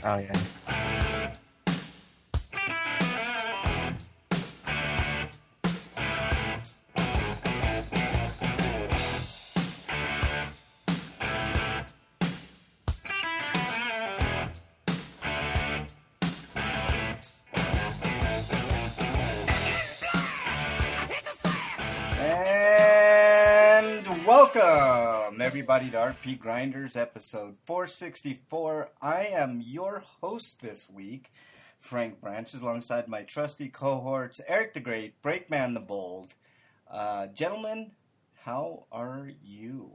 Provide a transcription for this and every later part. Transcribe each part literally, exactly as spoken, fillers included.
Oh, yeah. Welcome, everybody, to R P Grinders, episode four sixty-four. I am your host this week, Frank Branches, alongside my trusty cohorts, Eric the Great, Breakman the Bold. Uh, gentlemen, how are you?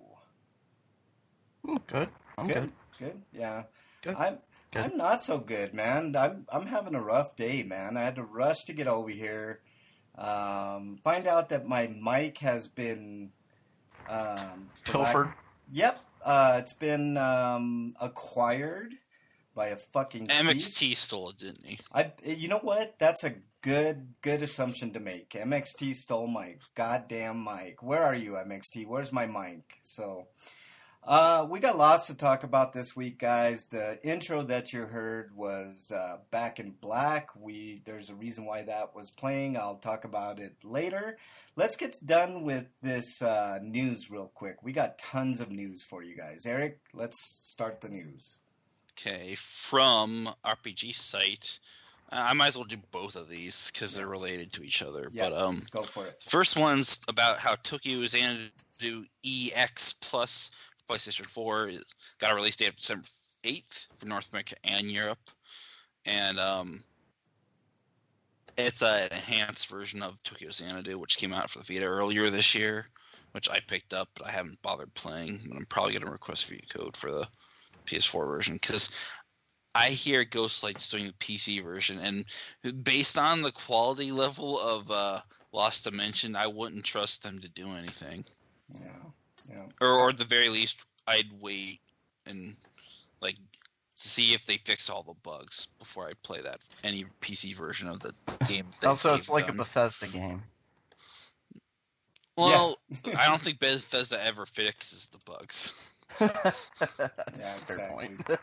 Good. I'm good. Good, good, yeah. Good. I'm Good. I'm not so good, man. I'm I'm having a rough day, man. I had to rush to get over here. Um, find out that my mic has been um, Pilfered. lack- yep, uh, it's been um, acquired by a fucking M X thief. T stole it, didn't he? I, you know what? That's a good good assumption to make. M X T stole my goddamn mic. Where are you, M X T? Where's my mic? So. Uh, we got lots to talk about this week, guys. The intro that you heard was uh, Back in Black. We there's a reason why that was playing. I'll talk about it later. Let's get done with this uh, news real quick. We got tons of news for you guys. Eric, let's start the news. Okay, from R P G site. Uh, I might as well do both of these because they're related to each other. Yeah, but um, go for it. First one's about how Tokyo Xanadu E X Plus PlayStation four is got a release date of December eighth for North America and Europe, and um, it's an enhanced version of Tokyo Xanadu, which came out for the Vita earlier this year, which I picked up, but I haven't bothered playing. But I'm probably gonna request view code for the P S four version because I hear Ghostlight's doing the P C version, and based on the quality level of uh, Lost Dimension, I wouldn't trust them to do anything. Yeah. Yeah. Or, or at the very least, I'd wait and like to see if they fix all the bugs before I play that any P C version of the game. Also, it's like done. a Bethesda game. Well, yeah. I don't think Bethesda ever fixes the bugs. Yeah, That's a fair exactly. point.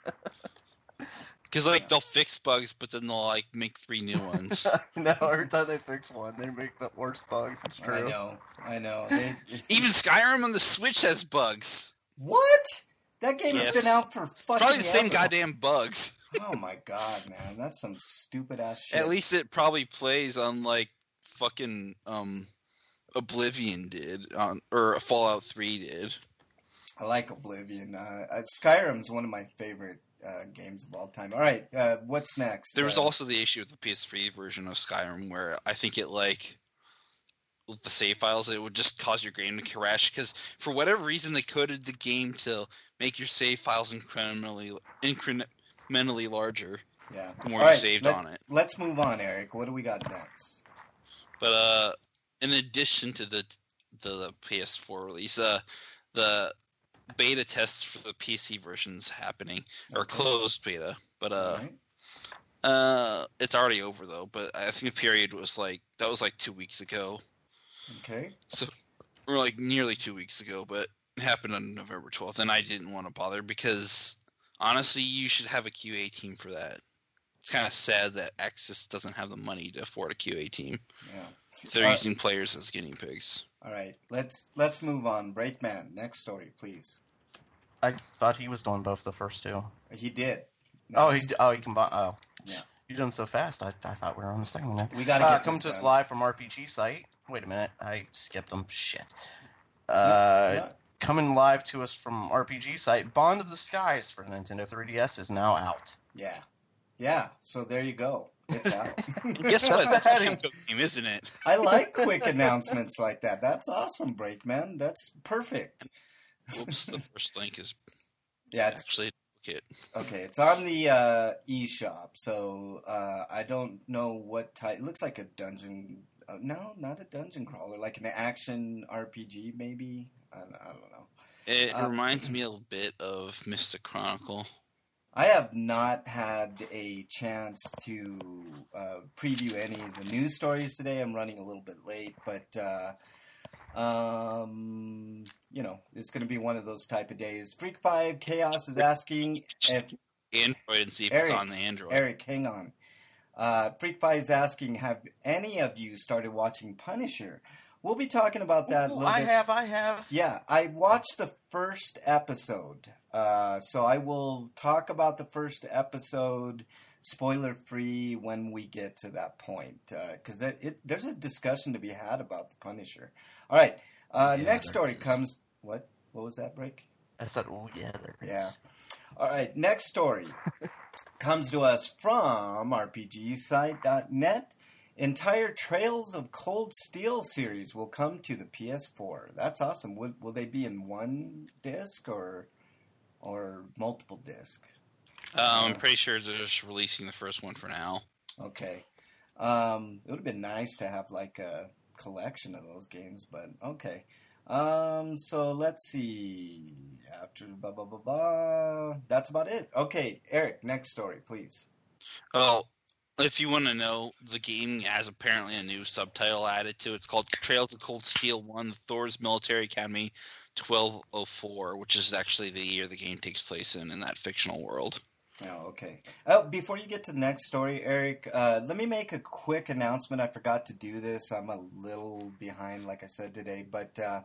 Because like Yeah. they'll fix bugs, but then they'll like make three new ones. No, every time they fix one, they make the worst bugs. It's true. I know. I know. They, Even Skyrim on the Switch has bugs. what? That game has Yes. been out for It's fucking probably the same ever. goddamn bugs. Oh my god, man, that's some stupid ass shit. At least it probably plays on like fucking um Oblivion did on or Fallout three did. I like Oblivion. Uh, uh, Skyrim's one of my favorite uh, games of all time. All right, uh, what's next? There was uh, also the issue with the P S three version of Skyrim where I think it like with the save files it would just cause your game to crash because for whatever reason they coded the game to make your save files incrementally incrementally larger yeah. the more All you right, saved let, on it. Let's move on, Eric. What do we got next? But uh, in addition to the the, the P S four release, uh, the beta tests for the P C version's happening or Okay. closed beta. But uh, All right. uh, it's already over though. But I think the period was like that was like two weeks ago, Okay. so or like nearly two weeks ago. But it happened on November twelfth, and I didn't want to bother because honestly, you should have a Q A team for that. It's kind of sad that Axis doesn't have the money to afford a Q A team. Yeah. They're Uh, using players as guinea pigs. All right. Let's let's move on. Breakman, next story, please. I thought he was doing both the first two. He did. Oh, he Next. d- oh he combined. Oh, Yeah. You're doing so fast. I, I thought we were on the second one. Now. We gotta uh, get come this to us done. live from R P G site. Wait a minute, I skipped them. Shit. Uh, Yeah. Coming live to us from R P G site. Bond of the Skies for Nintendo three D S is now out. Yeah. Yeah. So there you go. It's out. Guess what? That's a Patty. Nintendo game, isn't it? I like quick announcements like that. That's awesome, Breakman. That's perfect. Whoops, the first link is Yeah, it's actually a duplicate. okay. It's on the uh, eShop, so uh, I don't know what type. It looks like a dungeon. Uh, no, not a dungeon crawler. Like an action R P G, maybe. I, I don't know. It Uh, reminds me a little bit of Mystic Chronicle. I have not had a chance to uh, preview any of the news stories today. I'm running a little bit late, but uh, um, you know, it's going to be one of those type of days. Freak Five Chaos is asking if Android and see if Eric, it's on the Android. Eric, hang on. Uh, Freak5 is asking, have any of you started watching Punisher? We'll be talking about that Ooh, a little I bit. have, I have. Yeah, I watched the first episode. Uh, so I will talk about the first episode, spoiler free, when we get to that point. Because uh, there's a discussion to be had about the Punisher. All right. Uh, Yeah, next there story is. comes. What? What was that, Break? I said, oh, yeah, there Yeah. is. All right. Next story comes to us from R P G site dot net. Entire Trails of Cold Steel series will come to the P S four. That's awesome. Will, will they be in one disc or or multiple disc? Um, I'm pretty sure they're just releasing the first one for now. Okay. Um, it would have been nice to have like a collection of those games, but okay. Um, so let's see. After blah blah blah blah. That's about it. Okay, Eric, next story, please. Well, if you want to know, the game has apparently a new subtitle added to it. It's called Trails of Cold Steel one, Thor's Military Academy twelve oh four, which is actually the year the game takes place in, in that fictional world. Oh, okay. Oh, before you get to the next story, Eric, uh, let me make a quick announcement. I forgot to do this. I'm a little behind, like I said today, but uh,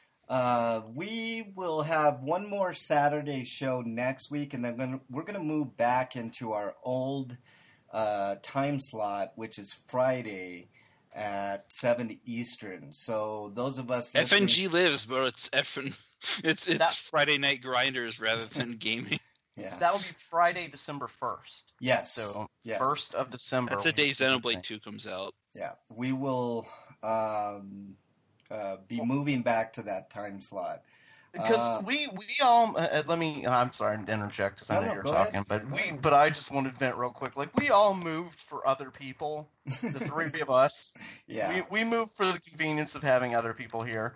uh, we will have one more Saturday show next week, and then gonna, we're going to move back into our old uh, time slot, which is Friday at seven Eastern. So those of us F N listening- G lives, but it's F N it's it's That- Friday Night Grinders rather than gaming. yeah. That will be Friday, December first. Yes. So, yes. first of December. That's the day will be Xenoblade two comes out. Yeah, we will um, uh, be moving back to that time slot. Because Uh, we we all uh, let me I'm sorry to interject because I No, know no, you're go talking, ahead. but Go we ahead. but I just wanted to vent real quick. Like we all moved for other people, the three of us. Yeah. We we moved for the convenience of having other people here,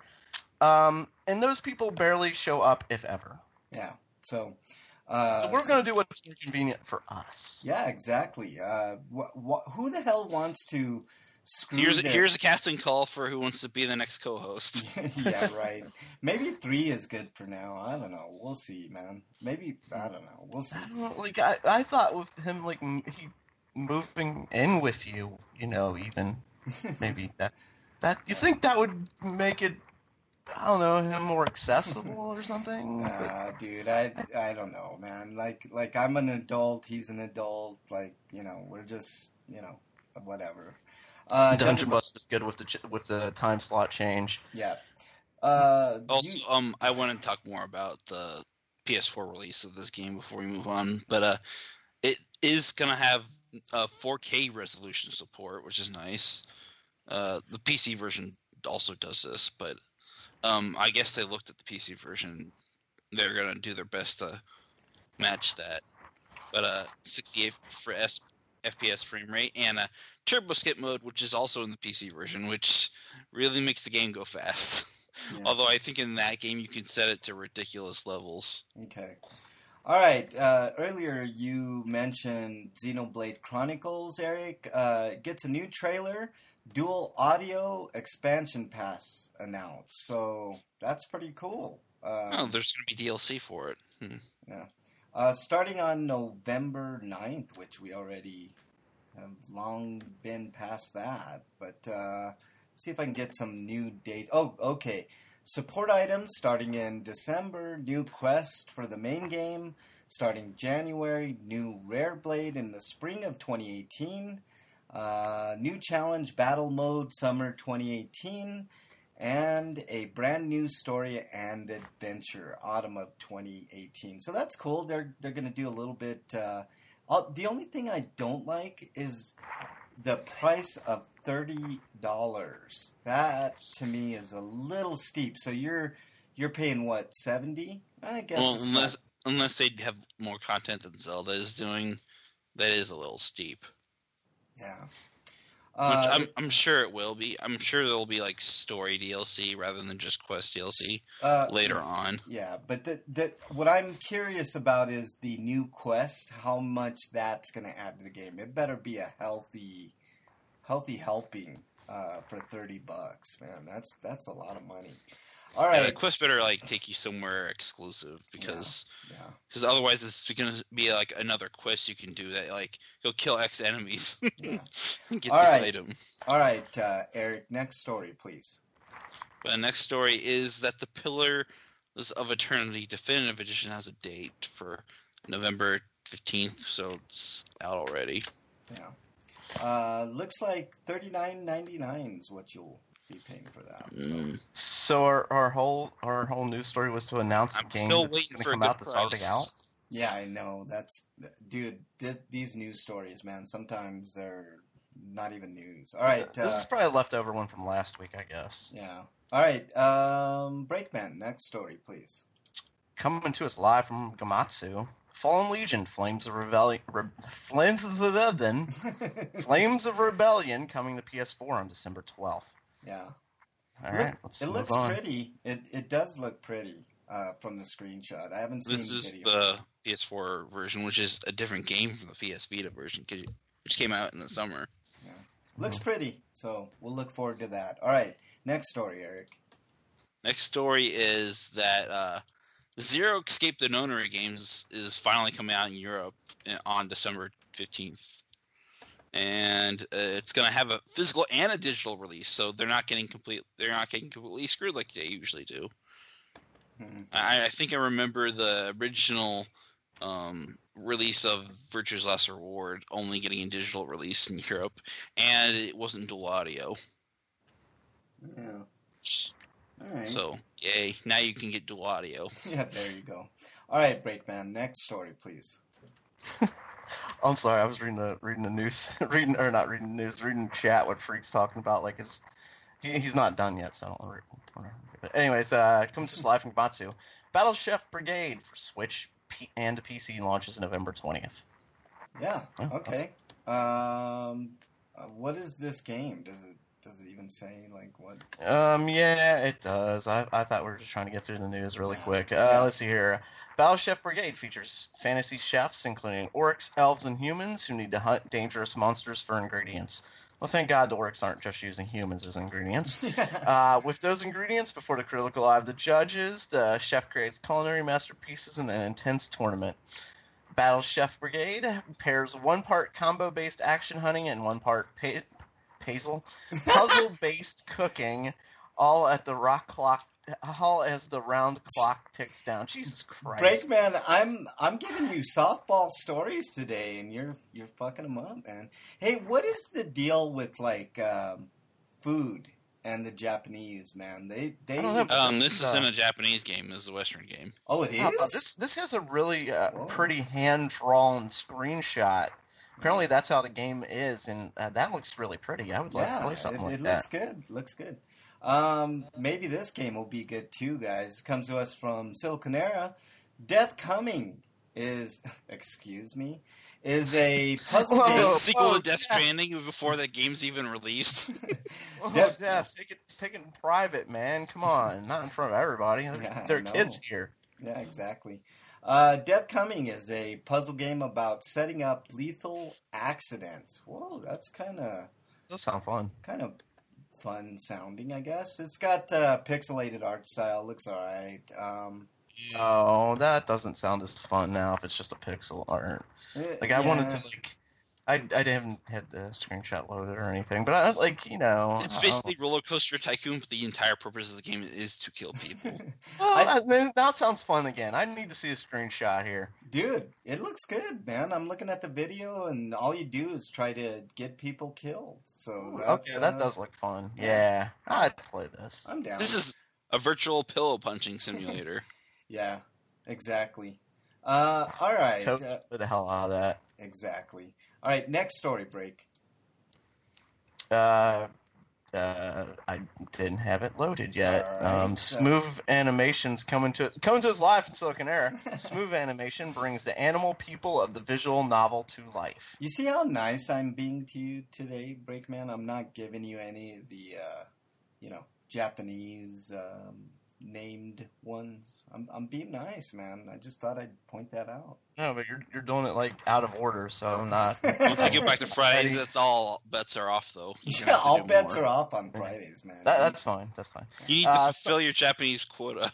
um, and those people barely show up if ever. Yeah. So. Uh, So we're gonna do what's more convenient for us. Yeah, exactly. Uh, wh- wh- who the hell wants to screw Here's their... here's a casting call for who wants to be the next co-host. yeah, right. Maybe three is good for now. I don't know. We'll see, man. Maybe I don't know. We'll see. I don't know, like I, I thought with him like m- he moving in with you, you know, even maybe that that you think that would make it, I don't know, him more accessible or something. But- Nah, dude, I I don't know, man. Like like I'm an adult, he's an adult. Like you know, we're just you know whatever. Uh, Dungeon Bust is good with the ch- with the time slot change. Yeah. Uh, Also, you- um, I want to talk more about the P S four release of this game before we move on. But uh, it is gonna have uh, four K resolution support, which is nice. Uh, the P C version also does this, but um, I guess they looked at the P C version. They're gonna do their best to match that. But uh, sixty-eight for S- F P S frame rate and a turbo skip mode, which is also in the P C version, which really makes the game go fast. yeah. Although I think in that game you can set it to ridiculous levels. Okay. All right. Uh, earlier you mentioned Xenoblade Chronicles, Eric. Uh, gets a new trailer, dual audio expansion pass announced. So that's pretty cool. Uh, Oh, there's going to be D L C for it. Hmm. yeah. Uh, starting on November ninth, which we already have long been past that. But uh, see if I can get some new dates. Oh, okay. Support items starting in December. New quest for the main game starting January. New Rare Blade in the spring of twenty eighteen. Uh, new challenge battle mode summer twenty eighteen. And a brand new story and adventure autumn of twenty eighteen. So that's cool. They're they're going to do a little bit. Uh, uh, the only thing I don't like is the price of thirty dollars. That to me is a little steep. So you're you're paying what, seventy? I guess. Well, it's unless not- unless they have more content than Zelda is doing, that is a little steep. yeah. Which Uh, I'm I'm sure it will be. I'm sure there'll be like story D L C rather than just quest D L C uh, later on. Yeah, but the, the, what I'm curious about is the new quest, how much that's going to add to the game. It better be a healthy healthy helping uh, for thirty bucks, man. That's that's a lot of money. All Yeah, right. the quest better like take you somewhere exclusive because Yeah. because otherwise it's gonna be like another quest you can do that like go kill X enemies Yeah. and get All this right. item. All right, uh, Eric. Next story, please. But the next story is that the Pillars of Eternity Definitive Edition has a date for November fifteenth, so it's out already. Yeah. Uh, looks like thirty-nine ninety-nine is what you'll be paying for that. So. Mm. So our, our whole our whole news story was to announce I'm the game still that's waiting gonna for a come good out that's already price. out. Yeah, I know. That's dude. This, these news stories, man. Sometimes they're not even news. All right. Uh, This is probably a leftover one from last week, I guess. yeah. All right. Um, Breakman. Next story, please. Coming to us live from Gamatsu, Fallen Legion, Flames of Rebellion, Re- Flames of Rebellion, Flames of Rebellion, coming to P S four on December twelfth. Yeah. All Look- right, let's it move looks on. pretty. It it does look pretty uh, from the screenshot. I haven't seen This the is video. the P S four version, which is a different game from the P S Vita version, 'cause it- which came out in the summer. Looks pretty. So we'll look forward to that. All right. Next story, Eric. Next story is that uh, Zero Escape the Nonary games is finally coming out in Europe on December fifteenth. And uh, it's going to have a physical and a digital release, so they're not getting complete. They're not getting completely screwed like they usually do. Hmm. I, I think I remember the original um, release of Virtue's Last Reward only getting a digital release in Europe, and it wasn't dual audio. Yeah. All right. So, yay! Now you can get dual audio. Yeah, there you go. All right, Breakman. Next story, please. I'm sorry, I was reading the reading the news, reading or not reading the news, reading chat. What Freak's talking about, like his, he, he's not done yet, so I don't want to. But anyways, uh, comes to us live from Gamatsu. Battle Chef Brigade for Switch P- and P C launches November twentieth. Yeah. Oh, Okay. Um, uh, what is this game? Does it does it even say like what? Um, yeah, it does. I, I thought we were just trying to get through the news really Yeah. quick. Uh, Yeah. Let's see here. Battle Chef Brigade features fantasy chefs, including orcs, elves, and humans who need to hunt dangerous monsters for ingredients. Well, thank God the orcs aren't just using humans as ingredients. Uh, with those ingredients, before the critical eye of the judges, the chef creates culinary masterpieces in an intense tournament. Battle Chef Brigade pairs one part combo-based action hunting and one part pa- puzzle puzzle-based cooking, all at the rock clock, all as the round clock ticks down. Jesus Christ! Breakman, I'm I'm giving you softball stories today, and you're you're fucking them up, man. Hey, what is the deal with like um, food and the Japanese, man? They they I don't know, but Um, This this is, isn't uh, a Japanese game. This is a Western game. oh, it How about is. this this has a really uh, Whoa. pretty hand-drawn screenshot. Apparently, that's how the game is, and uh, that looks really pretty. I would like Yeah, to play something it, like it that. looks good. Looks good. Um, maybe this game will be good too, guys. Comes to us from Siliconera. Death Coming is, excuse me, is a puzzle Whoa. Is this game. a sequel whoa, to Death yeah. Stranding before that game's even released? Oh, Death- Def, take it, take it in private, man. Come on, not in front of everybody. There, Yeah, I there are know. kids here. Yeah, exactly. Uh, Death Coming is a puzzle game about setting up lethal accidents. Whoa, that's kind of Those sound fun. kind of fun sounding, I guess. It's got uh, pixelated art style. Looks alright. Um, Oh, that doesn't sound as fun now if it's just a pixel art. eh, Like I wanted yeah. to like, I I didn't have the screenshot loaded or anything, but I like you know. It's I don't- basically Roller Coaster Tycoon, but the entire purpose of the game is to kill people. Oh, I- that, that- that sounds fun again. I need to see a screenshot here. Dude, it looks good, man. I'm looking at the video, and all you do is try to get people killed. So that's, Okay, that uh, does look fun. yeah. Yeah, I'd play this. I'm down. This is a virtual pillow punching simulator. Yeah, exactly. Uh, all right. Totally Uh, play the hell out of that. exactly. All right. Next story break. Uh, uh, I didn't have it loaded yet. All right, Um, so- Smooth Animations coming to coming to us live from Silicon Air. Smooth Animation brings the animal people of the visual novel to life. You see how nice I'm being to you today, Breakman? I'm not giving you any of the, uh, you know, Japanese, um, named ones. I'm I'm being nice, man. I just thought I'd point that out. No, but you're you're doing it like out of order, so I'm not. Once you get back to Fridays, that's all bets are off, though. You're Yeah, gonna have to all do bets more. are off on Fridays, man. That, that's fine. That's fine. You need to Uh, fulfill your Japanese quota.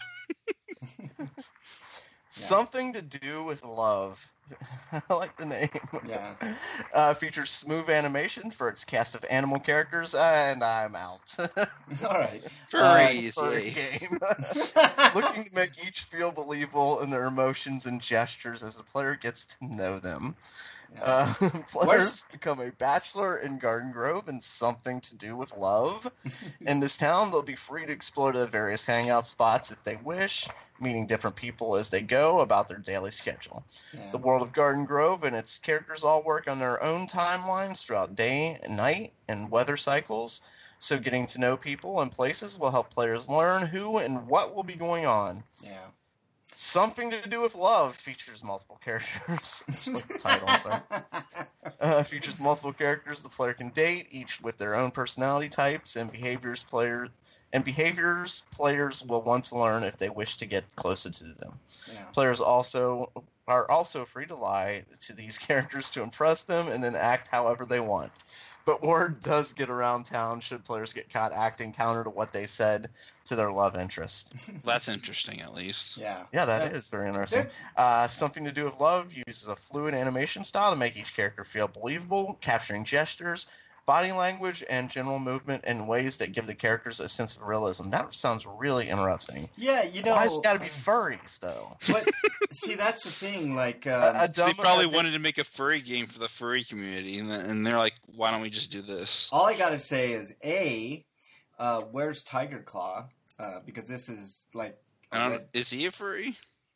Something to do with love. I like the name. Yeah. Uh, features smooth animation for its cast of animal characters, and I'm out. All right. Furries, Furry yay. game. Looking to make each feel believable in their emotions and gestures as the player gets to know them. Yeah. Uh, players Where's- become a bachelor in Garden Grove and something to do with love. In this town, they'll be free to explore the various hangout spots if they wish, meeting different people as they go about their daily schedule. Yeah. The world of Garden Grove and its characters all work on their own timelines throughout day and night and weather cycles, so getting to know people and places will help players learn who and what will be going on. Yeah. Something to do with love features multiple characters. Just like the title, sorry. Uh, features multiple characters the player can date, each with their own personality types and behaviors. Player and behaviors players will want to learn if they wish to get closer to them. Yeah. Players also are also free to lie to these characters to impress them and then act however they want. But word does get around town should players get caught acting counter to what they said to their love interest. That's interesting, at least. Yeah. Yeah, that Yeah. is very interesting. Uh, something to do with love uses a fluid animation style to make each character feel believable, capturing gestures, body language, and general movement in ways that give the characters a sense of realism. That sounds really interesting. Yeah, you know. Why has it got to be furries, though? But see, that's the thing. Like, um, A- a So they dumb- probably a- wanted to make a furry game for the furry community, and, then, and they're like, why don't we just do this? all I gotta say is, a, uh, where's Tiger Claw? Uh, because this is like, I don't, red- is he a furry?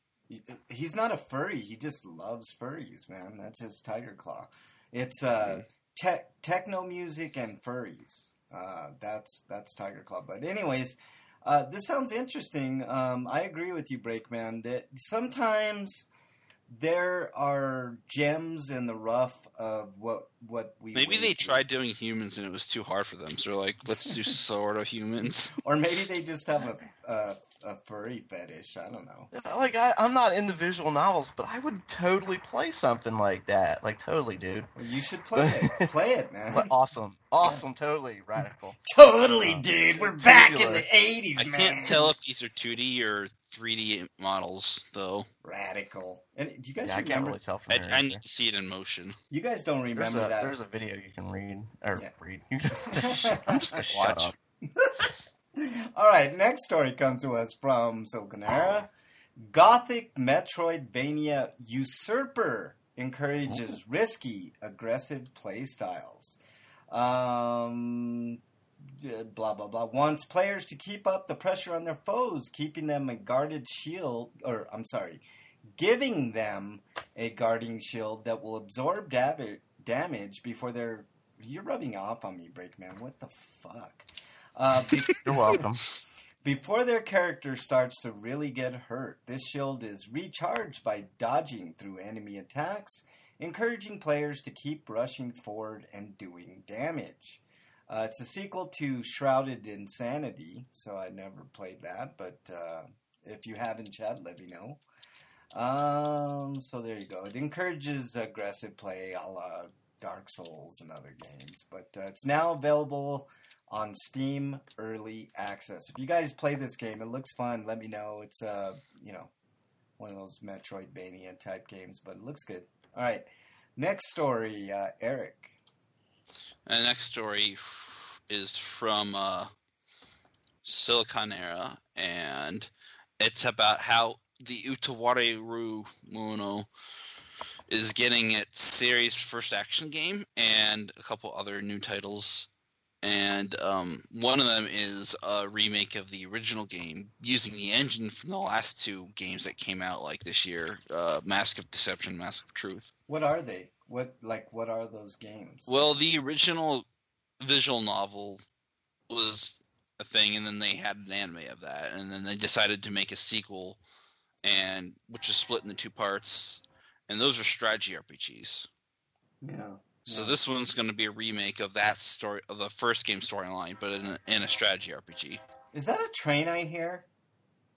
he's not a furry. He just loves furries, man. That's just Tiger Claw. It's uh, te- techno music and furries. Uh, that's that's Tiger Claw. But anyways, uh, this sounds interesting. Um, I agree with you, Breakman, that sometimes there are gems in the rough of what what we Maybe wade they through. tried doing humans and it was too hard for them. So they're like, let's do sort of humans. Or maybe they just have a, a a furry fetish. I don't know. Like, I, I'm not into visual novels, but I would totally play something like that. Like, totally, dude. Well, you should play it. Play it, man. Like, awesome. Awesome. Totally. Radical. Totally, Um, dude. We're tubular. back in the eighties, I man. can't tell if these are two D or three D models, though. Radical. And do you guys Yeah, I can't remember? really tell from I, there. I need to see it in motion. You guys don't There's remember a, that? there's a video you can read. Or Yeah. read. You can, I'm just going to shut Watch. up. All right, next story comes to us from Silicon Era. Gothic Metroidvania Usurper encourages risky, aggressive play styles. Um, uh, blah, blah, blah. Wants players to keep up the pressure on their foes, keeping them a guarded shield, or, I'm sorry, giving them a guarding shield that will absorb dab- damage before they're... You're rubbing off on me, Breakman. What the fuck? Uh, be- You're welcome. Before their character starts to really get hurt, this shield is recharged by dodging through enemy attacks, encouraging players to keep rushing forward and doing damage. Uh, it's a sequel to Shrouded Insanity, so I never played that, but uh, if you have in chat, let me know. Um, so there you go. It encourages aggressive play a la Dark Souls and other games, but uh, it's now available on Steam Early Access. If you guys play this game, it looks fun. Let me know. It's uh, you know, one of those Metroidvania type games, but it looks good. All right, next story, uh, Eric. And the next story is from uh, Silicon Era, and it's about how the Utawareru Mono is getting its series first action game and a couple other new titles. And um, one of them is a remake of the original game using the engine from the last two games that came out like this year, uh, Mask of Deception, Mask of Truth. What are they? What like what are those games? Well, the original visual novel was a thing, and then they had an anime of that, and then they decided to make a sequel, and which is split into two parts, and those are strategy R P Gs. yeah. So Yeah. this one's going to be a remake of that story, of the first game storyline, but in a, in a strategy R P G. Is that a train I hear?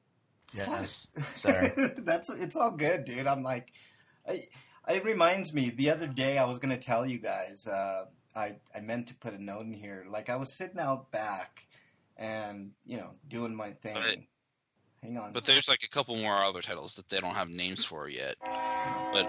Yes, sir. That's it's all good, dude. I'm like, I, it reminds me. The other day, I was gonna tell you guys. Uh, I I meant to put a note in here. Like I was sitting out back, and you know, doing my thing. But, Hang on. But there's like a couple more other titles that they don't have names for yet. But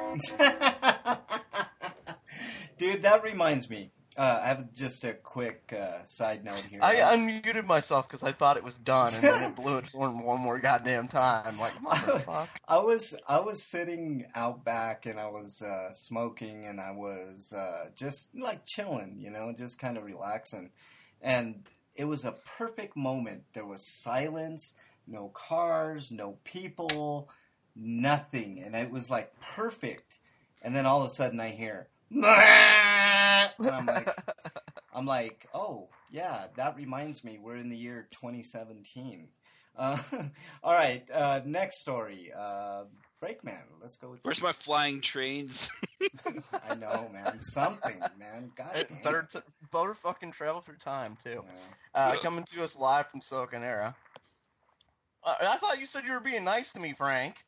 dude, that reminds me. Uh, I have just a quick uh, side note here. I unmuted myself because I thought it was done, and then it blew it for one more goddamn time. Like, motherfuck. I was I was sitting out back, and I was uh, smoking, and I was uh, just like chilling, you know, just kind of relaxing. And it was a perfect moment. There was silence, no cars, no people, nothing, and it was like perfect. And then all of a sudden, I hear. And I'm like, I'm like, oh yeah, that reminds me. We're in the year twenty seventeen. Uh, all right, uh, next story. Uh, Breakman. Let's go with. Where's you. my flying trains? I know, man. Something, man. God It damn. better, t- better fucking travel through time too. Yeah. Uh, coming to us live from Silicon Era. Uh, I thought you said you were being nice to me, Frank.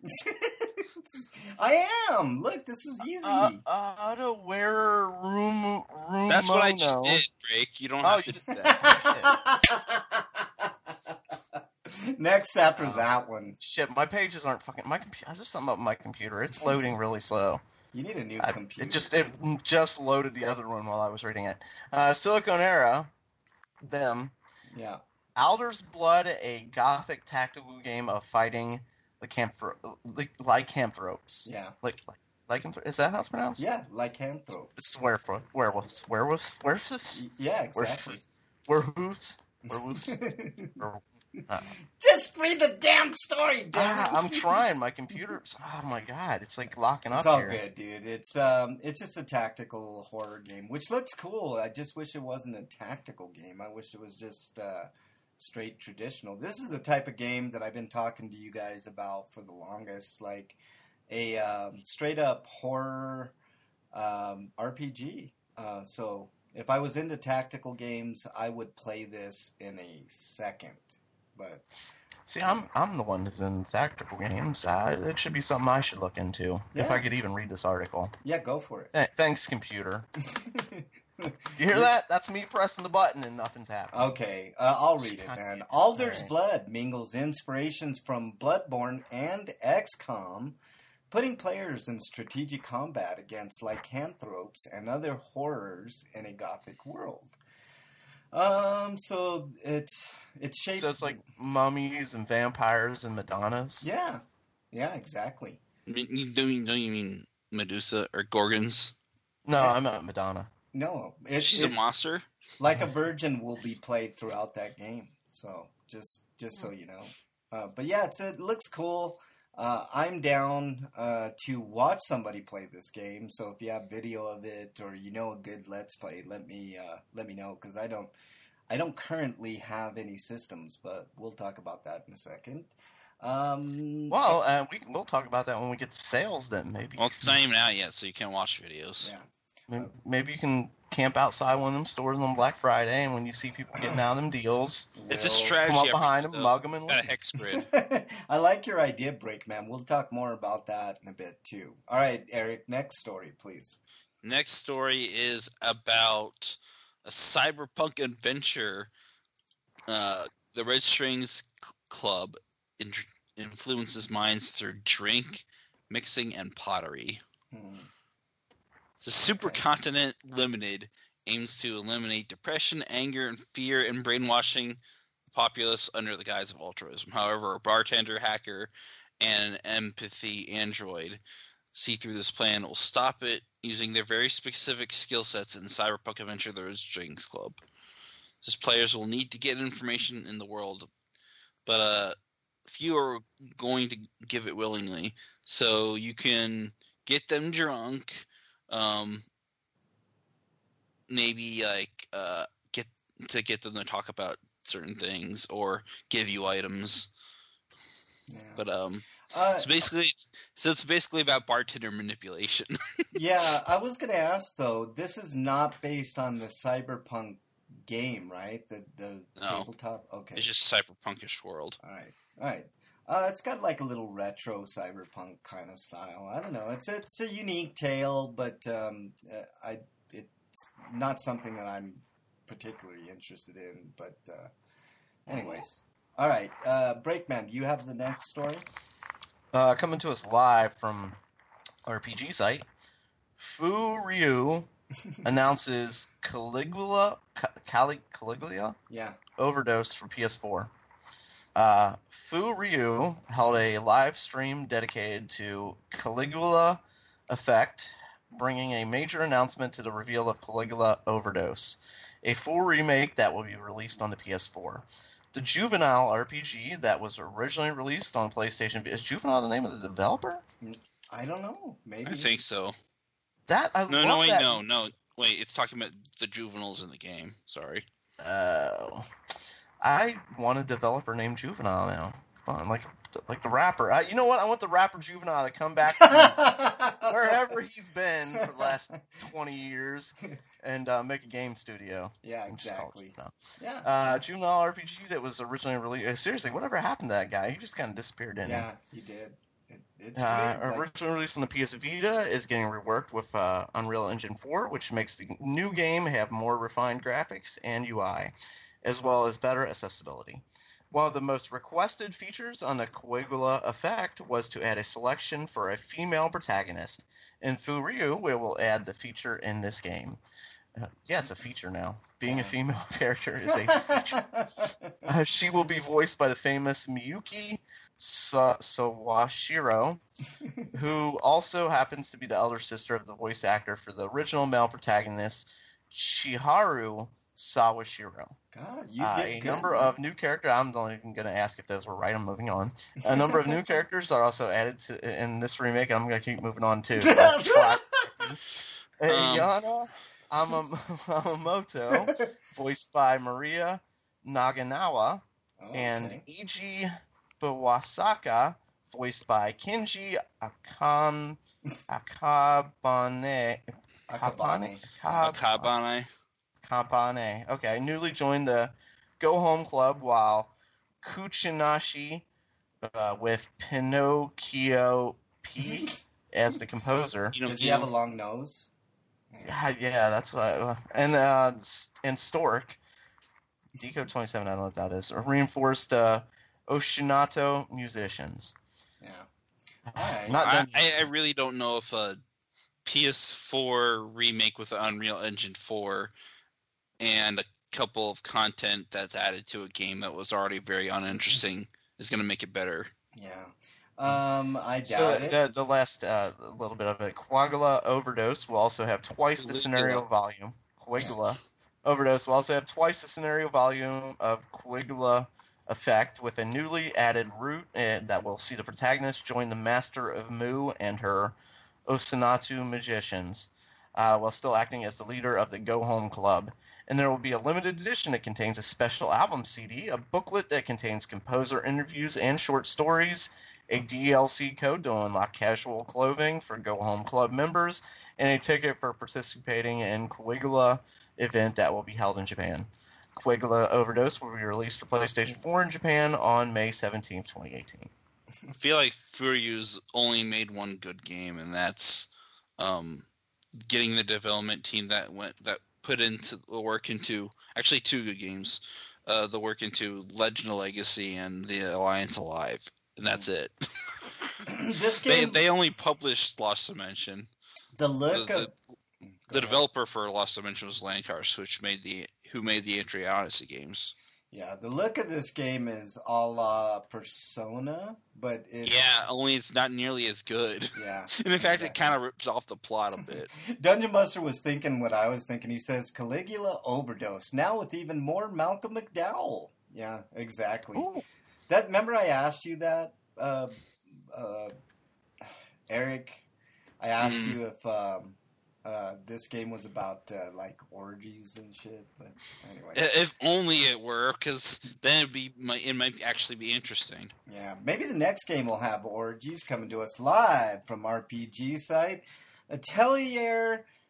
I am. Look, this is easy. Uh, uh, to wear room room. That's what I just did, Drake. You don't Oh, have you to did that. Next after Oh. that one. Shit, my pages aren't fucking. My computer. Just something about my computer. It's loading really slow. You need a new I, computer. it just it just loaded the other one while I was reading it. Uh, Silicon Era, them. Yeah. Alder's Blood, a gothic tactical game of fighting lycanthro- lycanthropes. Yeah. Like, like, lycanthro- is that how it's pronounced? Yeah, lycanthrope. It's werewolf, werewolves, werewolves, werewolves, Y- Yeah, exactly. werewolves, werewolves. Werewolves. Uh, Just read the damn story, damn ah, it. I'm trying. My computer's. Oh my god, it's like locking It's up all here. good, dude. It's um, it's just a tactical horror game, which looks cool. I just wish it wasn't a tactical game. I wish it was just uh, straight traditional. This is the type of game that I've been talking to you guys about for the longest, like a um, straight up horror um, R P G. Uh, so if I was into tactical games, I would play this in a second. But See, I'm I'm the one who's in tactical games. Uh, it should be something I should look into if Yeah. I could even read this article. yeah, go for it. Th- thanks, computer. You hear that? That's me pressing the button and nothing's happening. Okay, uh, I'll read it then. Alder's Alright. Blood mingles inspirations from Bloodborne and X COM, putting players in strategic combat against lycanthropes and other horrors in a gothic world. Um, so it's it's shaped. So it's like mummies and vampires and Madonnas. yeah, yeah, exactly. You, you, don't, you, don't you mean Medusa or Gorgons? No, I'm not Madonna. No, it, She's it, a monster. Like a Virgin will be played throughout that game. So just just so you know. Uh, but yeah, it's, it looks cool. Uh, I'm down uh, to watch somebody play this game. So if you have video of it or you know a good Let's Play, let me uh, let me know because I don't I don't currently have any systems, but we'll talk about that in a second. Um, Well, uh, we we'll talk about that when we get to sales. Then maybe. Well, it's not even out yet, so you can't watch videos. yeah. Maybe, maybe you can camp outside one of them stores on Black Friday, and when you see people getting out of them deals, It's a Well, strategy. come up I behind think, them, though. mug them, and It's got a leave. hex grid. I like your idea, Breakman. We'll talk more about that in a bit too. All right, Eric. Next story, please. Next story is about a cyberpunk adventure. Uh, the Red Strings C- Club in- influences minds through drink, mixing, and pottery. Hmm. The Supercontinent Limited aims to eliminate depression, anger, and fear and brainwashing the populace under the guise of altruism. However, a bartender, hacker, and empathy android see through this plan and will stop it using their very specific skill sets in Cyberpunk Adventure The Red Strings Club. These players will need to get information in the world, but uh, few are going to give it willingly. So you can get them drunk, um, maybe like uh, get to get them to talk about certain things or give you items. Yeah. But um, Uh, so basically, it's, so it's basically about bartender manipulation. yeah, I was going to ask though. This is not based on the Cyberpunk game, right? The the No. tabletop. Okay. It's just cyberpunkish world. All right. All right. Uh, it's got like a little retro cyberpunk kind of style. I don't know. It's it's a unique tale, but um, uh, I it's not something that I'm particularly interested in. But uh, anyways, all right. Uh, Breakman, do you have the next story? Uh, coming to us live from R P G site, Fu Ryu announces Caligula, Cali, Caligula Yeah. Overdose for P S four. Uh, Fu Ryu held a live stream dedicated to Caligula Effect, bringing a major announcement to the reveal of Caligula Overdose, a full remake that will be released on the P S four. The Juvenile R P G that was originally released on PlayStation. Is Juvenile the name of the developer? I don't know. Maybe. I think so. That I No, love no, wait, that. no, no, wait. It's talking about the juveniles in the game. Sorry. Oh, I want a developer named Juvenile now. Come on, like like the rapper. I, you know what? I want the rapper Juvenile to come back to wherever he's been for the last twenty years and uh, make a game studio. Yeah, And just call it exactly. Juvenile. Yeah. Uh, Juvenile R P G that was originally released. Uh, seriously, whatever happened to that guy? He just kind of disappeared, didn't Yeah, he did. It, it's he? Uh, weird, like- originally released on the P S Vita, is getting reworked with uh, Unreal Engine four, which makes the new game have more refined graphics and U I, as well as better accessibility. One of the most requested features on the Caligula Effect was to add a selection for a female protagonist. In Fu Ryu, we will add the feature in this game. Uh, yeah, it's a feature now. Being Yeah. a female character is a feature. Uh, she will be voiced by the famous Miyuki Sa- Sawashiro, who also happens to be the elder sister of the voice actor for the original male protagonist, Shiharu Sawashiro. God, you Uh, get a good, number man. of new characters. I'm not even going to ask if those were right. I'm moving on. A number of new characters are also added to in this remake, and I'm going to keep moving on too. Uh, try- Ayana Amam- Amamoto, voiced by Maria Naganawa, Oh, and okay. Iji Bawasaka, voiced by Kenji Akam Akabane. Akabane. Akab- Akabane. Akabane. Okay, newly joined the Go Home Club, while Kuchinashi, uh, with Pinocchio P as the composer. You know, Does you he have know, a long nose? Yeah, yeah, that's what I, and uh, and Stork, Deco twenty-seven. I don't know what that is. Reinforced uh, Oshinato musicians. Yeah. Alright. Not I, done. I I really don't know if a P S four remake with the Unreal Engine four and a couple of content that's added to a game that was already very uninteresting is going to make it better. Yeah. Um, I doubt So it. the, the last uh, little bit of it, Coagula Overdose will also have twice the Caligula. scenario volume. Coagula Overdose will also have twice the scenario volume of Coagula Effect, with a newly added route uh, that will see the protagonist join the Master of Mu and her Osanatu magicians, uh, while still acting as the leader of the Go Home Club. And there will be a limited edition that contains a special album C D, a booklet that contains composer interviews and short stories, a D L C code to unlock casual clothing for Go Home Club members, and a ticket for participating in Caligula event that will be held in Japan. Caligula Overdose will be released for PlayStation four in Japan on May seventeenth, twenty eighteen. I feel like Furyu's only made one good game, and that's um, getting the development team that went that put into the work into actually two good games, uh, the work into Legend of Legacy and the Alliance Alive, and that's it. This they game, they only published Lost Dimension. the look the- of The developer for Lost Dimension was Landcars, which made the who made the Entry Odyssey games. yeah, the look of this game is a la Persona, but it Yeah, only it's not nearly as good. yeah. And in fact, Exactly. it kind of rips off the plot a bit. Dungeon Buster was thinking what I was thinking. He says Caligula Overdose now with even more Malcolm McDowell. Yeah, exactly. Ooh. That remember I asked you that, uh, uh, Eric. I asked Mm. you if um, uh, this game was about uh, like orgies and shit. But anyway, If only it were, because then it'd be might it might actually be interesting. yeah, maybe the next game will have orgies coming to us live from R P G site. Atelier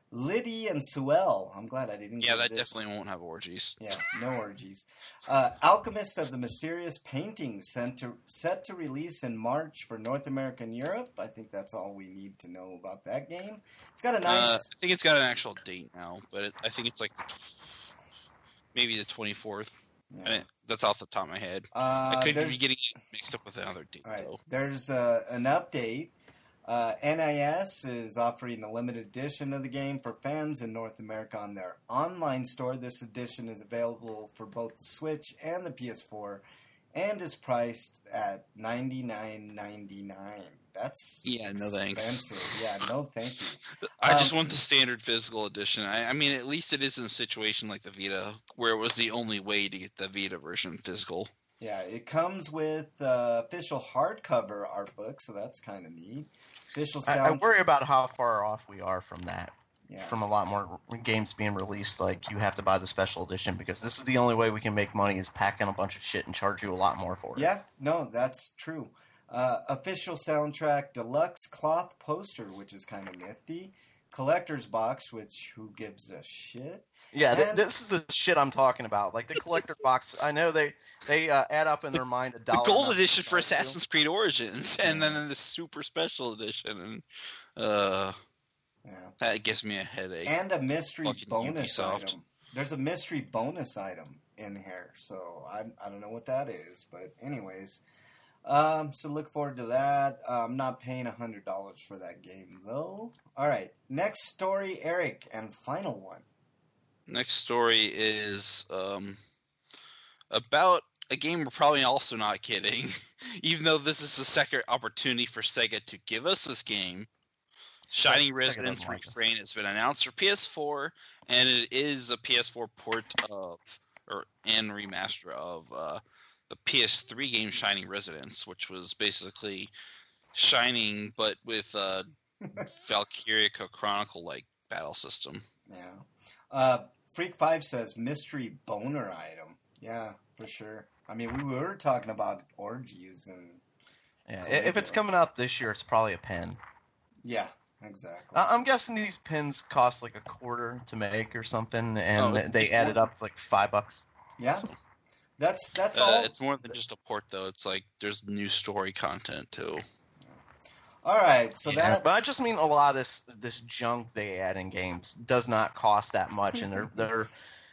Liddy and Suel. I'm glad I didn't Yeah, get that this. definitely won't have orgies. Yeah, no orgies. Uh, Alchemist of the Mysterious Paintings sent to, set to release in March for North America and Europe. I think that's all we need to know about that game. It's got a nice... Uh, I think it's got an actual date now, but it, I think it's like the tw- maybe the twenty-fourth. Yeah. I that's off the top of my head. Uh, I could there's- be getting it mixed up with another date, All right. though. There's uh, an update. Uh, N I S is offering a limited edition of the game for fans in North America on their online store. This edition is available for both the Switch and the P S four, and is priced at ninety-nine ninety-nine. That's Yeah, no thanks. expensive. Yeah, no thank you. I just Um, want the standard physical edition. I, I mean, at least it is in a situation like the Vita, where it was the only way to get the Vita version physical. Yeah, it comes with uh, official hardcover art book, so that's kind of neat. Official I, sound. I worry about how far off we are from that. yeah. From a lot more games being released, like you have to buy the special edition because this is the only way we can make money is pack in a bunch of shit and charge you a lot more for it. Yeah, no, that's true. Uh, official soundtrack deluxe cloth poster, which is kind of nifty. Collector's box, which who gives a shit? Yeah, th- And- this is the shit I'm talking about. Like the collector box, I know they they uh, add up in their mind a The dollar. gold amount edition to for value. Assassin's Creed Origins, and then the super special edition, and uh, Yeah. that gives me a headache. And a mystery Fucking bonus Ubisoft. item. There's a mystery bonus item in here, so I I don't know what that is, but anyways. Um, so look forward to that. Uh, I'm not paying one hundred dollars for that game, though. All right, next story, Eric, and final one. Next story is um, about a game we're probably also not getting, even though this is the second opportunity for Sega to give us this game. Shining Sega Resonance doesn't like us. Refrain has been announced for P S four, and it is a P S four port of, or and remaster of uh, the P S three game Shining Resonance, which was basically Shining but with a Valkyria Chronicle like battle system. Yeah. Uh, Freak Five says mystery boner item. Yeah, for sure. I mean, we were talking about orgies and Yeah, i- if it's coming out this year, it's probably a pen. yeah, exactly. I- I'm guessing these pins cost like a quarter to make or something, and Oh, it's- they it's added more- up like five bucks. yeah, that's that's Uh, all. it's more than just a port, though. It's like there's new story content too. All right, so Yeah, that but I just mean a lot of this this junk they add in games does not cost that much, and they're they're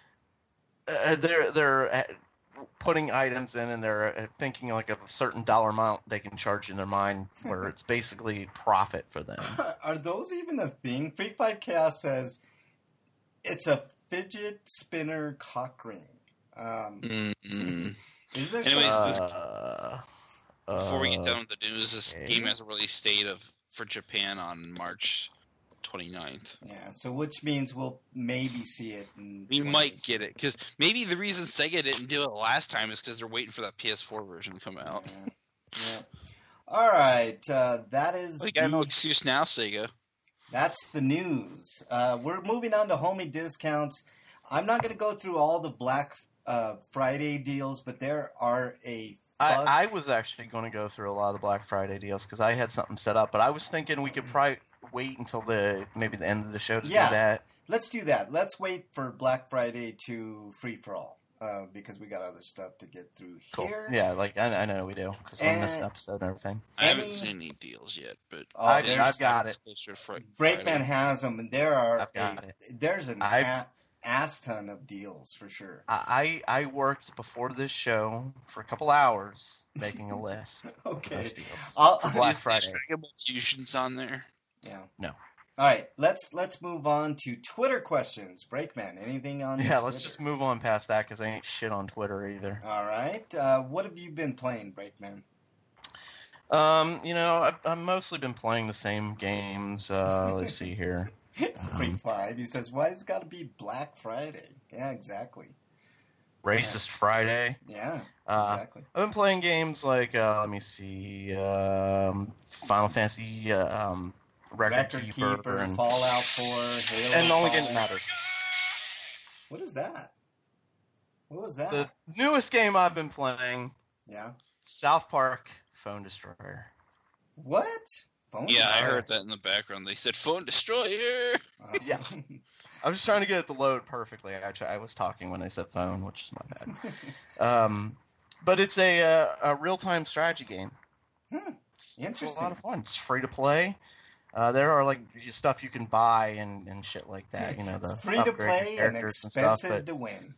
uh, they're they're uh, putting items in, and they're uh, thinking like of a certain dollar amount they can charge in their mind, where it's basically profit for them. are those even a thing? Freak Five Chaos says it's a fidget spinner cock ring. Um, Mm-mm. is there Anyways, some, this- Uh, Before we get uh, down with the news, this okay. game has a release date of for Japan on March twenty-ninth. yeah, so which means we'll maybe see it. In We twenty might get it because maybe the reason Sega didn't do it last time is because they're waiting for that P S four version to come out. Yeah. yeah. All right, uh, that is We got no the- excuse now, Sega. That's the news. Uh, we're moving on to homie discounts. I'm not going to go through all the Black uh, Friday deals, but there are a fuck- I, I was actually going to go through a lot of the Black Friday deals because I had something set up, but I was thinking we could probably wait until the maybe the end of the show to Yeah. do that. Let's do that. Let's wait for Black Friday to free for all uh, because we got other stuff to get through Cool. here. Yeah, like I, I know we do because we missed an And- episode and everything. I haven't Any- seen any deals yet, but Oh, I've, there's- I've got it. Closer to Fri- Breakman Friday. has them, and there are I've got a, it. there's an I've- a- ass ton of deals for sure. I I worked before this show for a couple hours making a list of Okay. those deals I'll- for Black Is Friday. Dragon Ball Fusions on there? Yeah. No. All right, let's let's move on to Twitter questions. Breakman, anything on? Yeah, let's Twitter? just move on past that because I ain't shit on Twitter either. All right, uh, what have you been playing, Breakman? Um, you know, I've, I've mostly been playing the same games. Uh, let's see here. Freak Five. He says, "Why has it got to be Black Friday?" Yeah, exactly. Racist Friday. Yeah, Uh, exactly. I've been playing games like, uh, let me see, um, Final Fantasy, uh, um, Record, Record Keeper, Keeper, and, Fallout Four, Halo. and the only game five. that matters. What is that? What was that? The newest game I've been playing, Yeah. South Park Phone Destroyer. What? Phone Yeah, I Destroyer. heard that in the background. They said phone destroyer. Uh, Yeah. I was just trying to get it to load perfectly. I, try, I was talking when I said phone, which is my bad. Um, but it's a, uh, a real-time strategy game. Hmm. It's, Interesting. it's a lot of fun. It's free to play. Uh, there are like stuff you can buy and, and shit like that. You know, the Free to upgraded play and characters and stuff. expensive But, to win.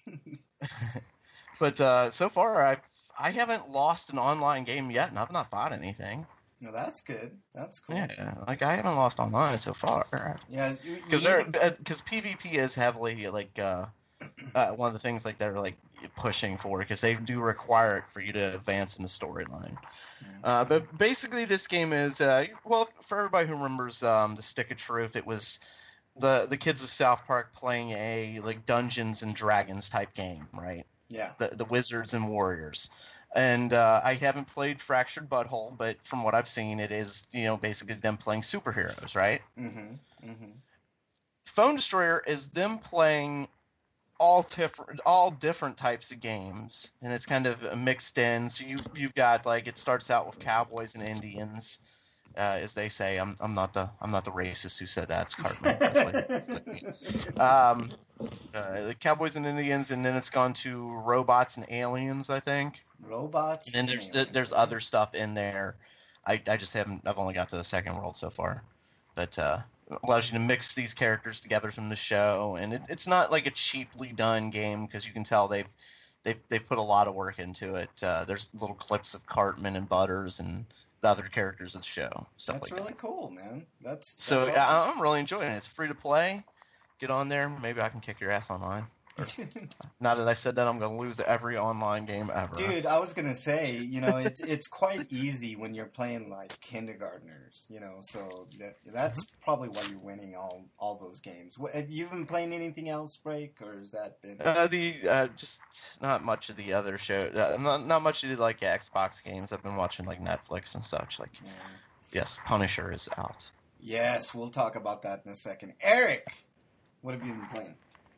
but uh, so far, I I haven't lost an online game yet, and I've not bought anything. No, that's good. That's cool. Yeah, like I haven't lost online so far. Yeah, you- you Because need to- because PvP is heavily like uh, uh, one of the things like they're like pushing for because they do require it for you to advance in the storyline. Uh, but basically, this game is uh, well for everybody who remembers um, the Stick of Truth. It was the the kids of South Park playing a like Dungeons and Dragons type game, right? Yeah. The the Wizards and Warriors. And uh, I haven't played Fractured Butthole, but from what I've seen, it is you know basically them playing superheroes, right? Mm-hmm. Mm-hmm. Phone Destroyer is them playing all different all different types of games, and it's kind of mixed in. So you you've got like it starts out with cowboys and Indians, uh, as they say. I'm I'm not the I'm not the racist who said that. It's Cartman. That's what he um, uh, the cowboys and Indians, and then it's gone to robots and aliens, I think. Robots. And then there's aliens. there's other stuff in there. I, I just haven't. I've only got to the second world so far, but uh, it allows you to mix these characters together from the show, and it, it's not like a cheaply done game because you can tell they've they've they've put a lot of work into it. Uh, there's little clips of Cartman and Butters and the other characters of the show, stuff That's like really that. cool, man. That's, that's So awesome. yeah, I'm really enjoying it. It's free to play. Get on there. Maybe I can kick your ass online. Now that I said that, I'm going to lose every online game ever. Dude, I was gonna say, you know, it's it's quite easy when you're playing like kindergartners, you know. So that that's probably why you're winning all all those games. What, have you been playing anything else, Break, or has that been? Uh, the uh, just not much of the other show. Uh, not not much of the like Xbox games. I've been watching like Netflix and such. Like, Yeah. yes, Punisher is out. Yes, we'll talk about that in a second. Eric, what have you been playing?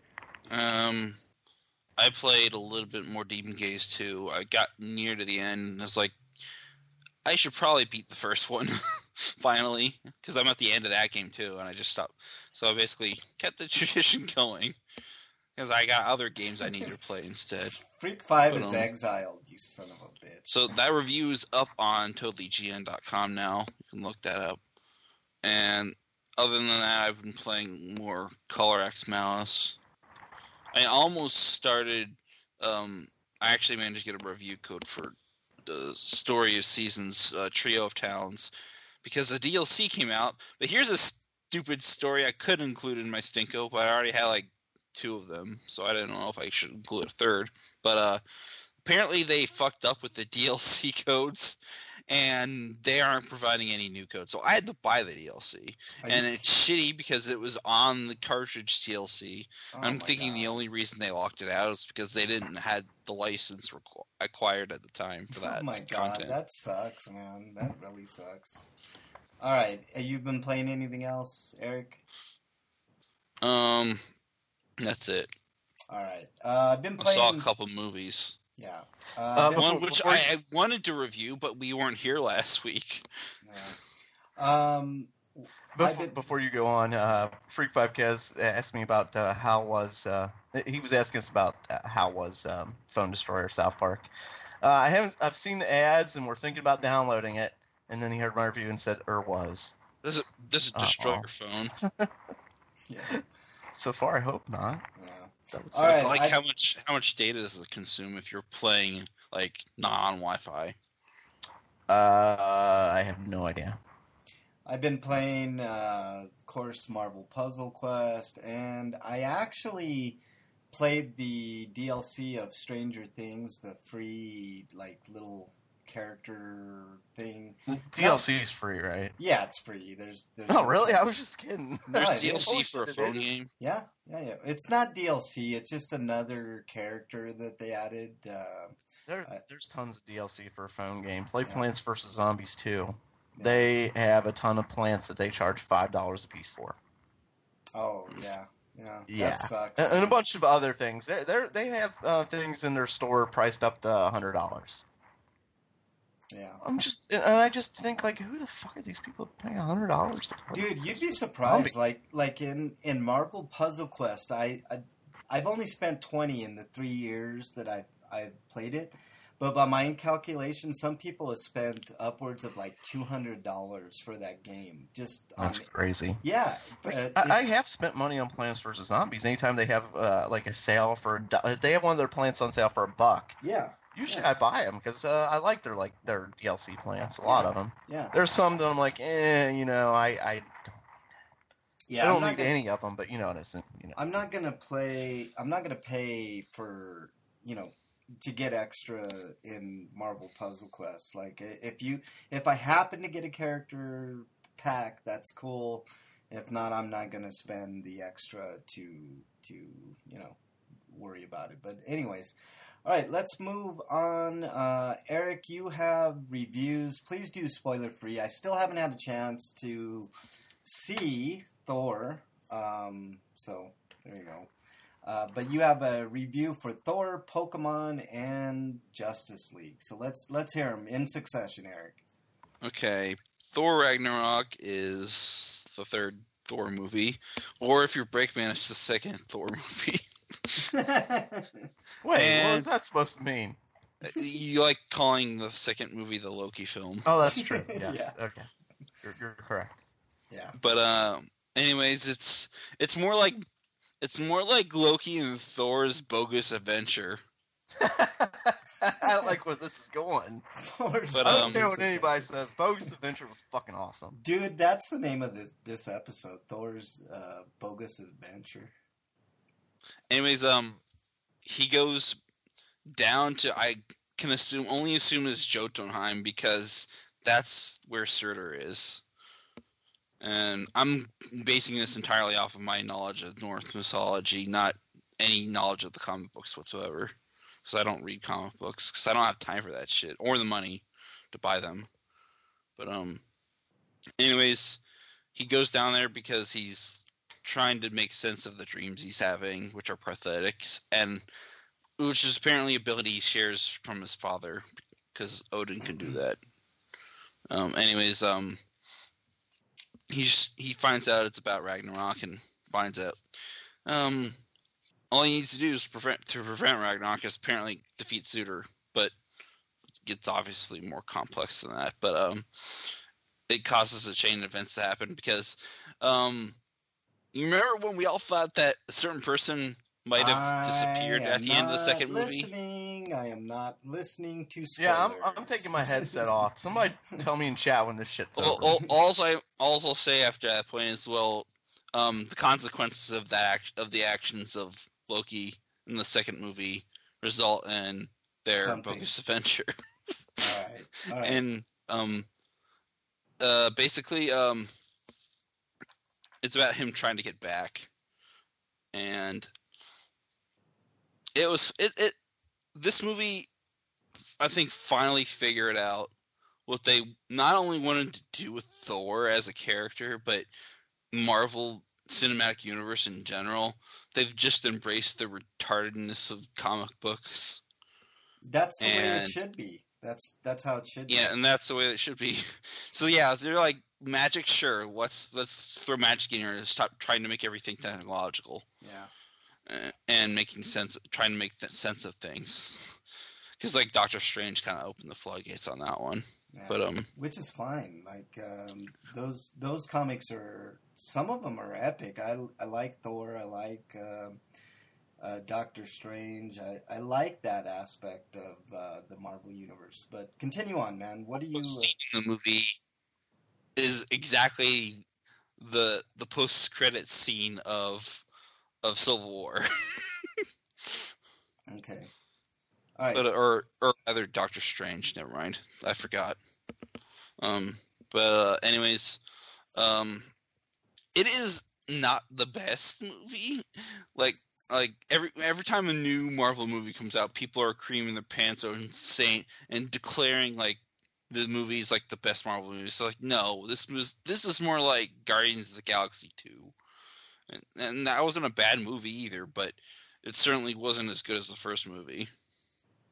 Um, I played a little bit more Demon Gaze too. I got near to the end and I was like, I should probably beat the first one finally because I'm at the end of that game too, and I just stopped. So I basically kept the tradition going because I got other games I need to play instead. Freak Five Put is on. exiled, you son of a bitch. So that review is up on totally G N dot com now. You can look that up. And other than that, I've been playing more Color X Malice. I almost started. Um, I actually managed to get a review code for the Story of Seasons uh, Trio of Towns because the D L C came out. But here's a stupid story I could include in my Stinko, but I already had like two of them, so I didn't know if I should include a third. But uh, apparently they fucked up with the D L C codes, and they aren't providing any new codes. So I had to buy the D L C, Are and you- it's shitty because it was on the cartridge D L C. Oh I'm my thinking God. the only reason they locked it out is because they didn't had the license requ- acquired at the time for that Oh my god, content. that sucks, man. That really sucks. All right, have you been playing anything else, Eric? Um, that's it. All right, uh, I've been I playing. saw a couple movies. Yeah. Uh, Uh, I've been- before- One which before I, you- I wanted to review, but we weren't here last week. yeah. Um, Before, I've been- before you go on, uh, Freak Five Kez asked me about uh, how was uh, he was asking us about uh, how was um, Phone Destroyer South Park. Uh, I haven't I've seen the ads and we're thinking about downloading it, and then he heard my review and said er was. Does it does it destroy Uh-oh. your phone? yeah. So far, I hope not. Yeah. That would All suck. right. like I- how much how much data does it consume if you're playing like not on Wi-Fi? Uh, I have no idea. I've been playing, uh, of course, Marvel Puzzle Quest, and I actually played the D L C of Stranger Things, the free, like, little character thing. D L C is free, right? Yeah, it's free. There's, there's Oh, no really? charge. I was just kidding. There's it D L C is. for a It phone is. game. Yeah, yeah, yeah. It's not D L C. It's just another character that they added. Uh, There, I- there's tons of D L C for a phone game. Play Yeah. Plants vs Zombies two. yeah. They have a ton of plants that they charge five dollars a piece for. Oh yeah, yeah. Yeah. That sucks. And, and a bunch of other things. They they they have uh, things in their store priced up to a hundred dollars. Yeah. I'm just, and I just think like, who the fuck are these people paying a hundred dollars to play? Dude, you'd be this surprised. zombie? Like like in, in Marvel Puzzle Quest, I, I I've only spent twenty in the three years that I've I've played it. But by my calculations, some people have spent upwards of like two hundred dollars for that game. Just That's on, crazy. yeah. Uh, I, I it's- have spent money on Plants vs Zombies. Anytime they have uh, like a sale for, a do- if they have one of their plants on sale for a buck. yeah. Usually Yeah. I buy them because uh, I like their like their D L C plants. A lot Yeah. of them. Yeah. There's some that I'm like, eh, you know, I I don't, Yeah. I I'm don't not need gonna, any of them, but you know what I said. You know, I'm not gonna play. I'm not gonna pay for you know to get extra in Marvel Puzzle Quest. Like if you if I happen to get a character pack, that's cool. If not, I'm not gonna spend the extra to to you know worry about it. But anyways. All right, let's move on. Uh, Eric, you have reviews. Please do spoiler free. I still haven't had a chance to see Thor, um, so there you go. Uh, but you have a review for Thor, Pokemon, and Justice League. So let's let's hear them in succession, Eric. Okay, Thor Ragnarok is the third Thor movie, or if you're Breakman, it's the second Thor movie. wait, and- what was that supposed to mean? You like calling the second movie the Loki film, Oh, that's true. Yes. Yeah. Okay. You're, you're correct. Yeah. but um, anyways, it's it's more like it's more like Loki and Thor's bogus adventure. I like where this is going. Thor's But, I don't um, care what anybody says. Bogus Adventure was fucking awesome. Dude, that's the name of this this episode. Thor's uh, bogus adventure. Anyways, um, he goes down to I can assume only assume is Jotunheim because that's where Surtur is, and I'm basing this entirely off of my knowledge of Norse mythology, not any knowledge of the comic books whatsoever, because I don't read comic books because I don't have time for that shit or the money to buy them. But um, anyways, he goes down there because he's trying to make sense of the dreams he's having, which are prosthetics, and which is apparently ability he shares from his father, because Odin can do that. Um, anyways, um, he's he finds out it's about Ragnarok and finds out um, all he needs to do is prevent to prevent Ragnarok is apparently defeat Surtur, but it gets obviously more complex than that. But um, it causes a chain of events to happen because um. You remember when we all thought that a certain person might have disappeared I at am the end of the not second movie? listening. I am not listening to spoilers. Yeah, I'm, I'm taking my headset off. Somebody tell me in chat when this shit's Well, over. all, alls I alls I'll say after that point is well, um, the consequences of that act, of the actions of Loki in the second movie result in their Something. bogus adventure, All right. All right. and um, uh, basically um. It's about him trying to get back, and it was it it. This movie, I think, finally figured out what they not only wanted to do with Thor as a character, but Marvel Cinematic Universe in general. They've just embraced the retardedness of comic books. That's the way it and- should be. That's that's how it should Yeah, be. and that's the way it should be. So yeah, so they're like magic. Sure, let's let's throw magic in here and stop trying to make everything technological Yeah. uh, and making sense, trying to make th- sense of things. Because like Doctor Strange kind of opened the floodgates on that one. Yeah. But um, Which is fine. Like um, those those comics are some of them are epic. I, I like Thor. I like um uh, Doctor Strange. I, I like that aspect of uh, the Marvel universe. But continue on, man. What do you? scene in the movie is exactly the the post credit scene of of Civil War, Okay. All right. but or or rather Doctor Strange. Never mind, I forgot. Um, but uh, anyways, um, it is not the best movie. Like like every every time a new Marvel movie comes out, people are creaming their pants and saying and declaring like the movie is like the best Marvel movie. So like, no, this was this is more like Guardians of the Galaxy two, and, and that wasn't a bad movie either, but it certainly wasn't as good as the first movie.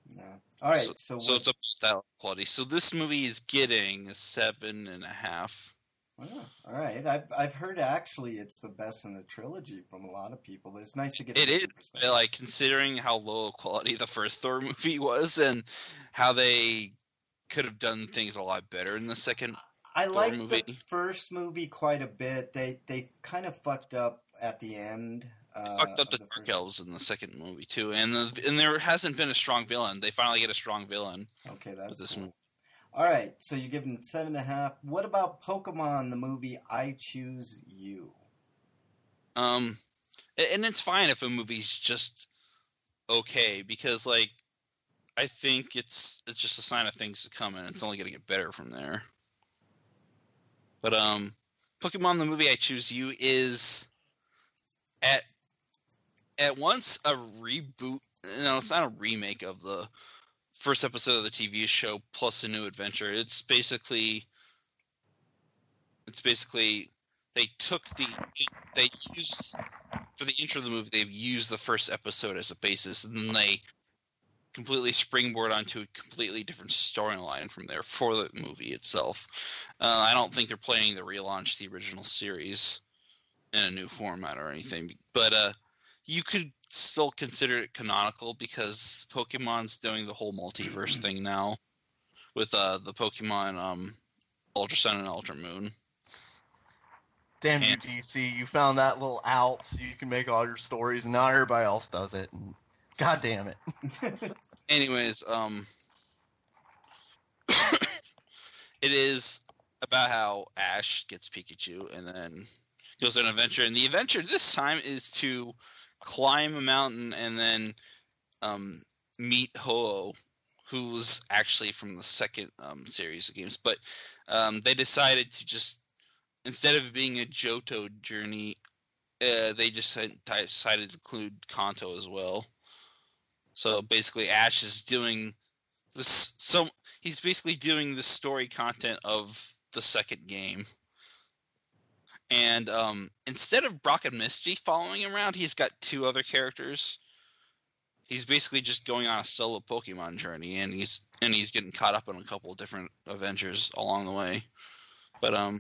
Yeah. All right. So, So, so what, it's up to style quality. So this movie is getting a seven and a half. oh, all right. I've I've heard actually it's the best in the trilogy from a lot of people, but it's nice to get It a is, different perspective. like, considering how low quality the first Thor movie was and how they could have done things a lot better in the second. I Thor like movie. the first movie quite a bit. They they kind of fucked up at the end. Uh, Fucked up of the the Dark first- Elves in the second movie too, and the, and there hasn't been a strong villain. They finally get a strong villain Okay, with that's this cool. movie. All right, so you're giving it seven and a half. What about Pokemon, the movie I Choose You? Um, a- and it's fine if a movie's just okay, because like I think it's it's just a sign of things to come, and it's only gonna get better from there. But um, Pokemon the movie I Choose You is at at once a reboot. No, it's not a remake of the first episode of the T V show plus a new adventure. It's basically it's basically they took the they used for the intro of the movie, they've used the first episode as a basis, and then they completely springboard onto a completely different storyline from there for the movie itself. Uh, I don't think they're planning to relaunch the original series in a new format or anything, but uh, you could still consider it canonical because Pokemon's doing the whole multiverse thing now with uh, the Pokemon um, Ultra Sun and Ultra Moon. Damn you, And- D C! You found that little out so you can make all your stories, and not everybody else does it. And God damn it! Anyways, um, it is about how Ash gets Pikachu and then goes on an adventure. And the adventure this time is to climb a mountain and then um, meet Ho-Oh, who's actually from the second um, series of games. But um, they decided to just, instead of being a Johto journey, uh, they just had- decided to include Kanto as well. So basically, Ash is doing this. So he's basically doing the story content of the second game. And um, instead of Brock and Misty following him around, he's got two other characters. He's basically just going on a solo Pokemon journey, and he's and he's getting caught up in a couple of different adventures along the way. But um,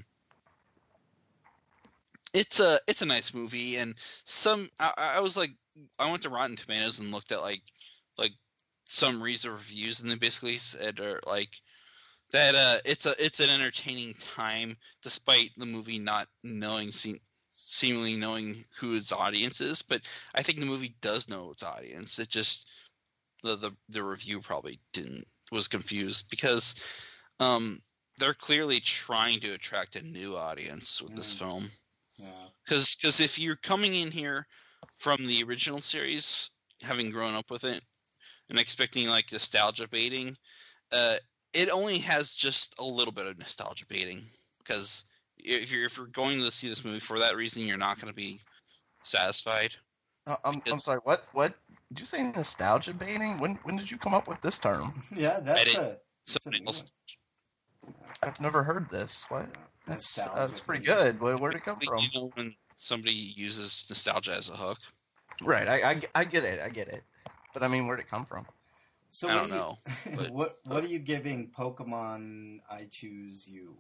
it's a it's a nice movie, and some I, I was like I went to Rotten Tomatoes and looked at like like some recent reviews, and they basically said or like that uh, it's a it's an entertaining time despite the movie not knowing seem, seemingly knowing who its audience is. But I think the movie does know its audience. It just the the, the review probably didn't was confused because um, they're clearly trying to attract a new audience with this Mm. film. Yeah. Because because if you're coming in here from the original series, having grown up with it, and expecting like nostalgia baiting, uh, it only has just a little bit of nostalgia baiting. Because if you're if you're going to see this movie for that reason, you're not going to be satisfied. Uh, I'm I'm Because- sorry. What what did you say? Nostalgia baiting? When when did you come up with this term? Yeah, that's didn't- a that's a Somebody new else. I've never heard this. What? one. That's Nostalgia that's pretty baiting. good. Where where'd it come You from? know when somebody uses nostalgia as a hook? Right. I, I I get it. I get it. But I mean, where'd it come from? So I what don't are you- know, but- what what are you giving Pokemon I Choose You?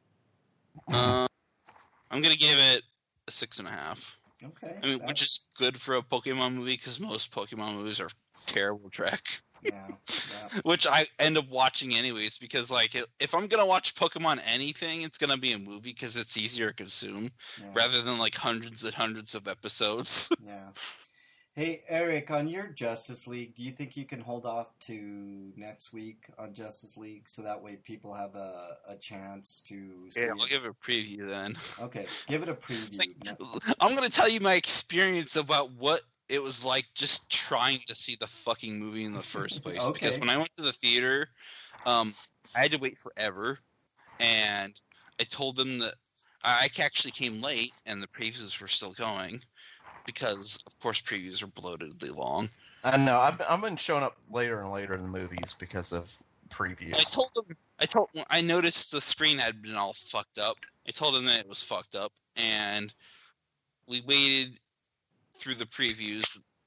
Uh, I'm gonna give it a six and a half. Okay. I mean, that's- which is good for a Pokemon movie because most Pokemon movies are terrible track. yeah, yeah. Which I end up watching anyways because, like, if I'm gonna watch Pokemon anything, it's gonna be a movie because it's easier to consume Yeah. rather than like hundreds and hundreds of episodes. Yeah. Hey, Eric, on your Justice League, do you think you can hold off to next week on Justice League so that way people have a, a chance to see Yeah, I'll it? give it a preview then. Okay, give it a preview. It's like, No- I'm gonna tell you my experience about what it was like just trying to see the fucking movie in the first place. Because Okay. when I went to the theater, um, I had to wait forever, and I told them that I actually came late, and the previews were still going, because of course previews are bloatedly long. I know. I've I've been showing up later and later in the movies because of previews. I told them. I told. I noticed the screen had been all fucked up. I told them that it was fucked up, and we waited through the previews,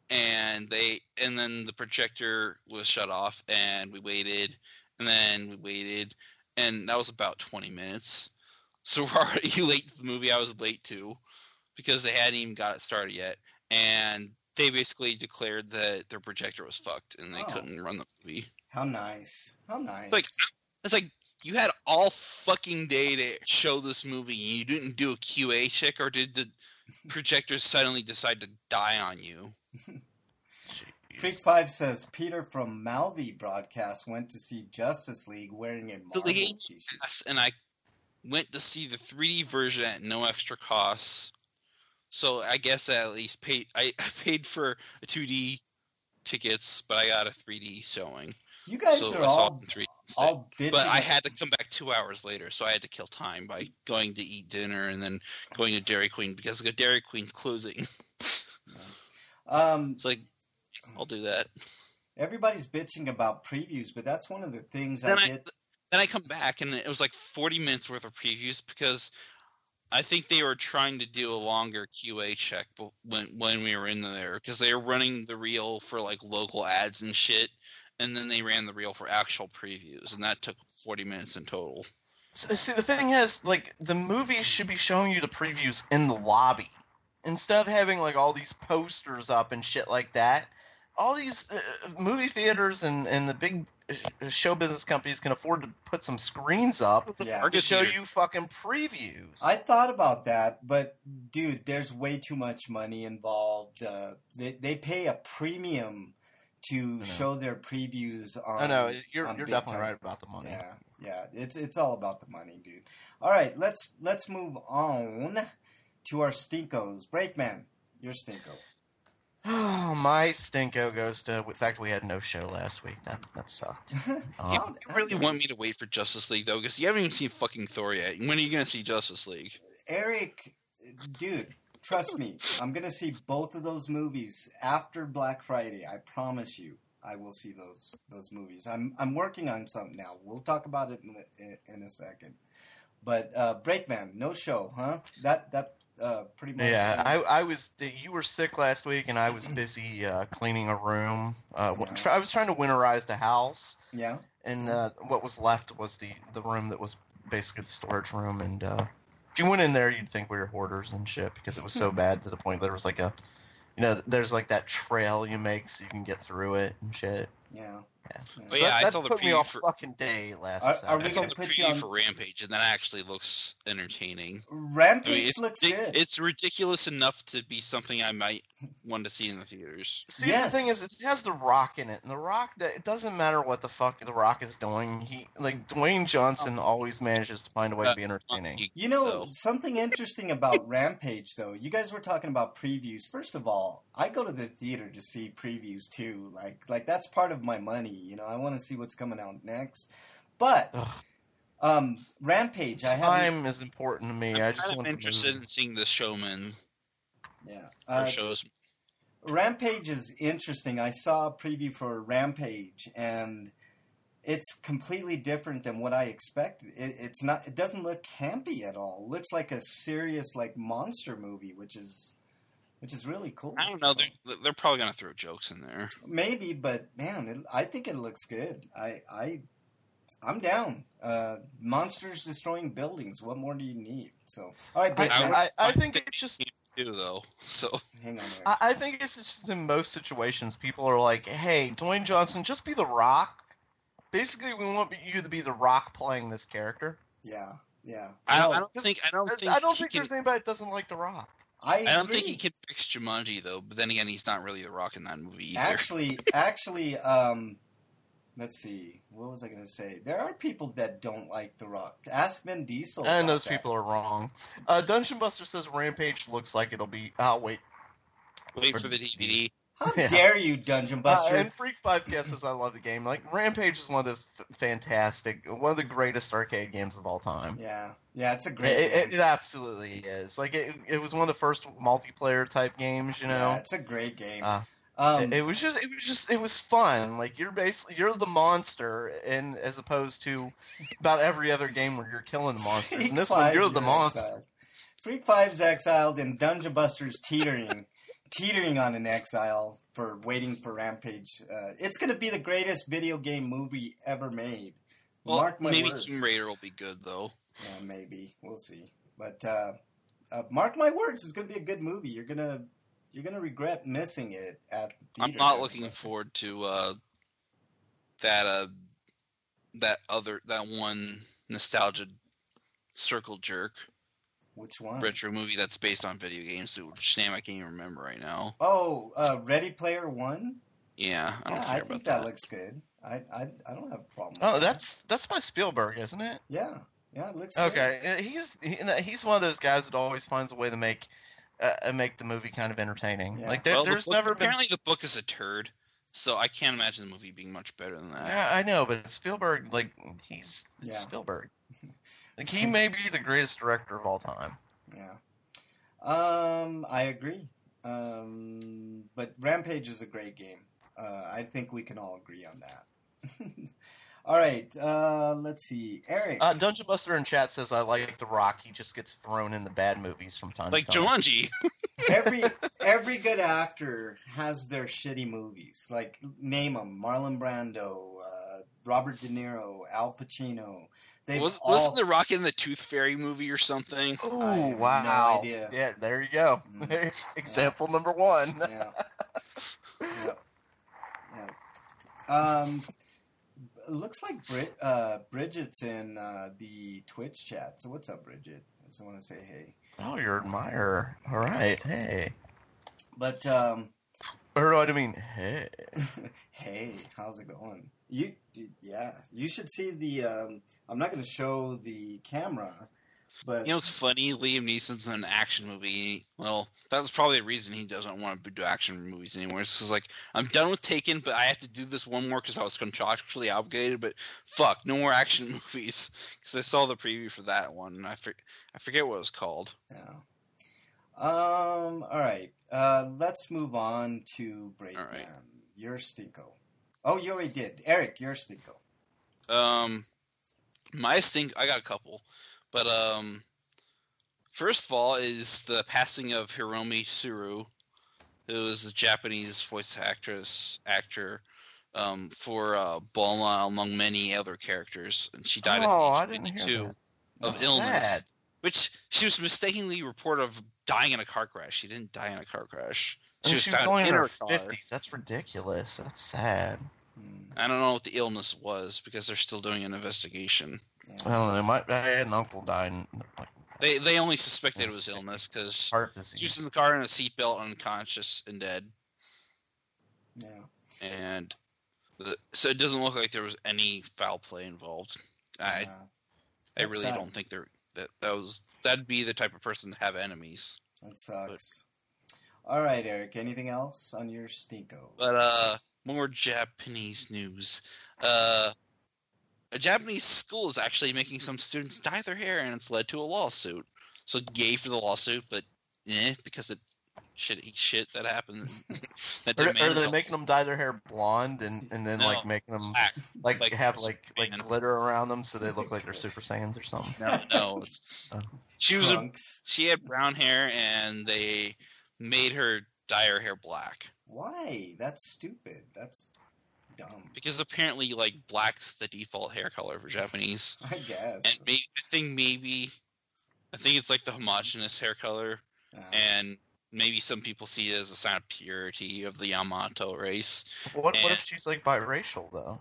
and they and then the projector was shut off, and we waited, and then we waited, and that was about twenty minutes. So we're already late to the movie. I was late too, because they hadn't even got it started yet, and they basically declared that their projector was fucked and they Oh. couldn't run the movie. How nice. How nice. It's like it's like you had all fucking day to show this movie and you didn't do a Q A check, or did the projectors suddenly decide to die on you? Freak Five says Peter from Malvi broadcast went to see Justice League wearing a So Marvel they gave me t-shirt. a pass, and I went to see the three D version at no extra cost. So I guess I at least paid. I, I paid for a two D tickets, but I got a three D showing. You guys so are I saw it all in three D instead. all bitching. But I had to come back two hours later, so I had to kill time by going to eat dinner and then going to Dairy Queen because the Dairy Queen's closing. Um, It's like, I'll do that. everybody's bitching about previews, but that's one of the things I Then I, get. then I come back and it was like forty minutes worth of previews because I think they were trying to do a longer Q A check b- when when we were in there because they were running the reel for like local ads and shit, and then they ran the reel for actual previews, and that took forty minutes in total. So, see, the thing is, like, the movies should be showing you the previews in the lobby instead of having like all these posters up and shit like that. All these uh, movie theaters and, and the big uh, show business companies can afford to put some screens up Yeah. to Target show theater- you fucking previews. I thought about that, but dude, there's way too much money involved. Uh, they they pay a premium to know. show their previews on. I know you're on you're big definitely time. right about the money. Yeah, yeah, it's it's all about the money, dude. All right, let's let's move on to our stinkos. Breakman, your stinko. Oh, my stinko goes to the fact we had no show last week. That that sucked. You, Um, you really want me to wait for Justice League though, because you haven't even seen fucking Thor yet. When are you gonna see Justice League? Eric, dude, trust me, I'm gonna see both of those movies after Black Friday. I promise you, I will see those those movies. I'm I'm working on something now. We'll talk about it in a, in a second. But uh, Breakman, no show, huh? That that uh, pretty much. Yeah, I, I was. You were sick last week, and I was busy uh, cleaning a room. Uh, Yeah. try, I was trying to winterize the house, yeah. and uh, what was left was the, the room that was basically the storage room. And uh, if you went in there, you'd think we were hoarders and shit because it was so bad to the point there was like a, you know, there's like that trail you make so you can get through it and shit. Yeah. Yeah. Oh, So yeah, that, I that saw the took me preview off for- fucking day last Are- are Saturday. we I saw gonna the put you preview on- for Rampage, and that actually looks entertaining. I Rampage mean, it's, looks ridic- good. it's ridiculous enough to be something I might want to see in the theaters. See, Yes. the thing is, it has The Rock in it, and The Rock, that it doesn't matter what the fuck The Rock is doing. He like Dwayne Johnson always manages to find a way to be entertaining. You- You know, though. something interesting about Rampage, though. You guys were talking about previews. First of all, I go to the theater to see previews too. Like, like that's part of my money. You know, I want to see what's coming out next. But Ugh. um, Rampage, I have. Time is important to me. I'm I just kind of want interested to in seeing the Showman Yeah, or uh, shows. Rampage is interesting. I saw a preview for Rampage, and it's completely different than what I expected. It, it's not. It doesn't look campy at all. It looks like a serious, like monster movie, which is, which is really cool. I don't know. So, They're, they're probably gonna throw jokes in there. maybe, but man, it, I think it looks good. I, I, I'm down. Uh, monsters destroying buildings. What more do you need? So, all right, I, Breakman, I, I think it's just. Too though. So hang on there. I, I think it's just in most situations, people are like, "Hey, Dwayne Johnson, just be The Rock." Basically, we want you to be The Rock playing this character. yeah, yeah. I, No, I don't because- think I don't think I don't he think can, there's anybody that doesn't like The Rock. I, I don't think agree. he can fix Jumanji though. But then again, he's not really the Rock in that movie either. Actually, actually, um, let's see. What was I going to say? There are people that don't like The Rock. Ask Vin Diesel. And about those that. people are wrong. Uh, Dungeon Buster says Rampage looks like it'll be. Oh wait. Wait for the D V D. How Yeah. dare you, Dungeon Uh, Buster? and Freak Five guesses I love the game. Like Rampage is one of those f- fantastic, one of the greatest arcade games of all time. yeah, yeah, it's a great It, game. it, it absolutely is. Like it, it was one of the first multiplayer type games. You know, Yeah, it's a great game. Uh, um, it, it was just, it was just, it was fun. Like you're basically you're the monster, and as opposed to about every other game where you're killing the monsters. Freak In this one, Five you're is the monster. exiled. Freak Five's exiled, and Dungeon Buster's teetering. teetering on an exile for waiting for Rampage. Uh, it's going to be the greatest video game movie ever made. Well, Mark my maybe words. Tomb Raider will be good though. Yeah, maybe we'll see. But uh, uh, mark my words, it's going to be a good movie. You're gonna you're gonna regret missing it at the I'm theater. not looking forward to uh, that uh, that other that one nostalgia circle jerk Which one? retro movie that's based on video games. Which name I can't even remember right now. Oh, uh, Ready Player One. Yeah, I don't Yeah, care I about think that. that looks good. I, I I don't have a problem. with Oh, that. that's that's by Spielberg, isn't it? yeah, yeah, it looks Okay, and he's he, you know, he's one of those guys that always finds a way to make uh, make the movie kind of entertaining. Yeah. Like there, Well, the there's book- never been. apparently the book is a turd, so I can't imagine the movie being much better than that. Yeah, I know, but Spielberg, like he's Yeah. Spielberg. Like he may be the greatest director of all time. good. Yeah. Um, I agree. Um, but Rampage is a great game. Uh, I think we can all agree on that. All right. Uh, let's see, Eric. Uh, Dungeon Buster in chat says I like The Rock. He just gets thrown in the bad movies from time Like to time. Jumanji. every every good actor has their shitty movies. Like name them: Marlon Brando, uh, Robert De Niro, Al Pacino. They've Was, all. Wasn't The Rock in the Tooth Fairy movie or something? Oh I have no wow! idea. Yeah, there you go. Mm. Example number one. Yeah. yeah. Yeah. Um, it looks like Brid- uh, Bridget's in uh, the Twitch chat. So what's up, Bridget? I just want to say hey. Oh, you're an admirer. All right. Hey. But um, Or what do I mean? Hey. hey, how's it going? You, you yeah, you should see the. Um, I'm not going to show the camera, but You know, it's funny. Liam Neeson's in an action movie. Well, that's probably the reason he doesn't want to do action movies anymore. It's because, like, I'm done with Taken, but I have to do this one more because I was contractually obligated. But fuck, no more action movies. Because I saw the preview for that one, and I, for, I forget what it was called. yeah. Um. All right. Uh. Let's move on to Breakman. All right. Your Stinko. Oh, you already did. Eric, your Stinko. Um, my stink. I got a couple, but um, first of all is the passing of Hiromi Tsuru, who is a Japanese voice actress actor um, for uh, Bulma, among many other characters, and she died Oh, I at the age didn't of hear fifty-two that. of That's illness, sad. which she was mistakenly reported of dying in a car crash. She didn't die in a car crash. And She was she was found only in in her her car. fifties. That's ridiculous. That's sad. Hmm. I don't know what the illness was because they're still doing an investigation. I Yeah. don't know. My, I had an uncle die in like, They they only suspected it Yes. was illness because heart she was in disease. the car in a seatbelt, unconscious and dead, Yeah. and the, so it doesn't look like there was any foul play involved. I Yeah. I That's really sad. don't think there that that was that'd be the type of person to have enemies. That sucks. All right, Eric. Anything else on your Stinko? But uh, more Japanese news. Uh, a Japanese school is actually making some students dye their hair, and it's led to a lawsuit. So yay for the lawsuit, but eh, because it shit shit that happened. that Or, demand are they result- making them dye their hair blonde and, and then No. like making them black. like, like have like like Superman. glitter around them so they look like they're Super Saiyans or something? No, no, it's Oh. she was a, Trunks. she had brown hair, and they made her dye her hair black Why? That's stupid. That's dumb. because apparently, like, black's the default hair color for Japanese. I guess. And maybe, I think maybe, I think it's like the homogenous hair color, Uh, and maybe some people see it as a sign of purity of the Yamato race. What what And- if she's like biracial though?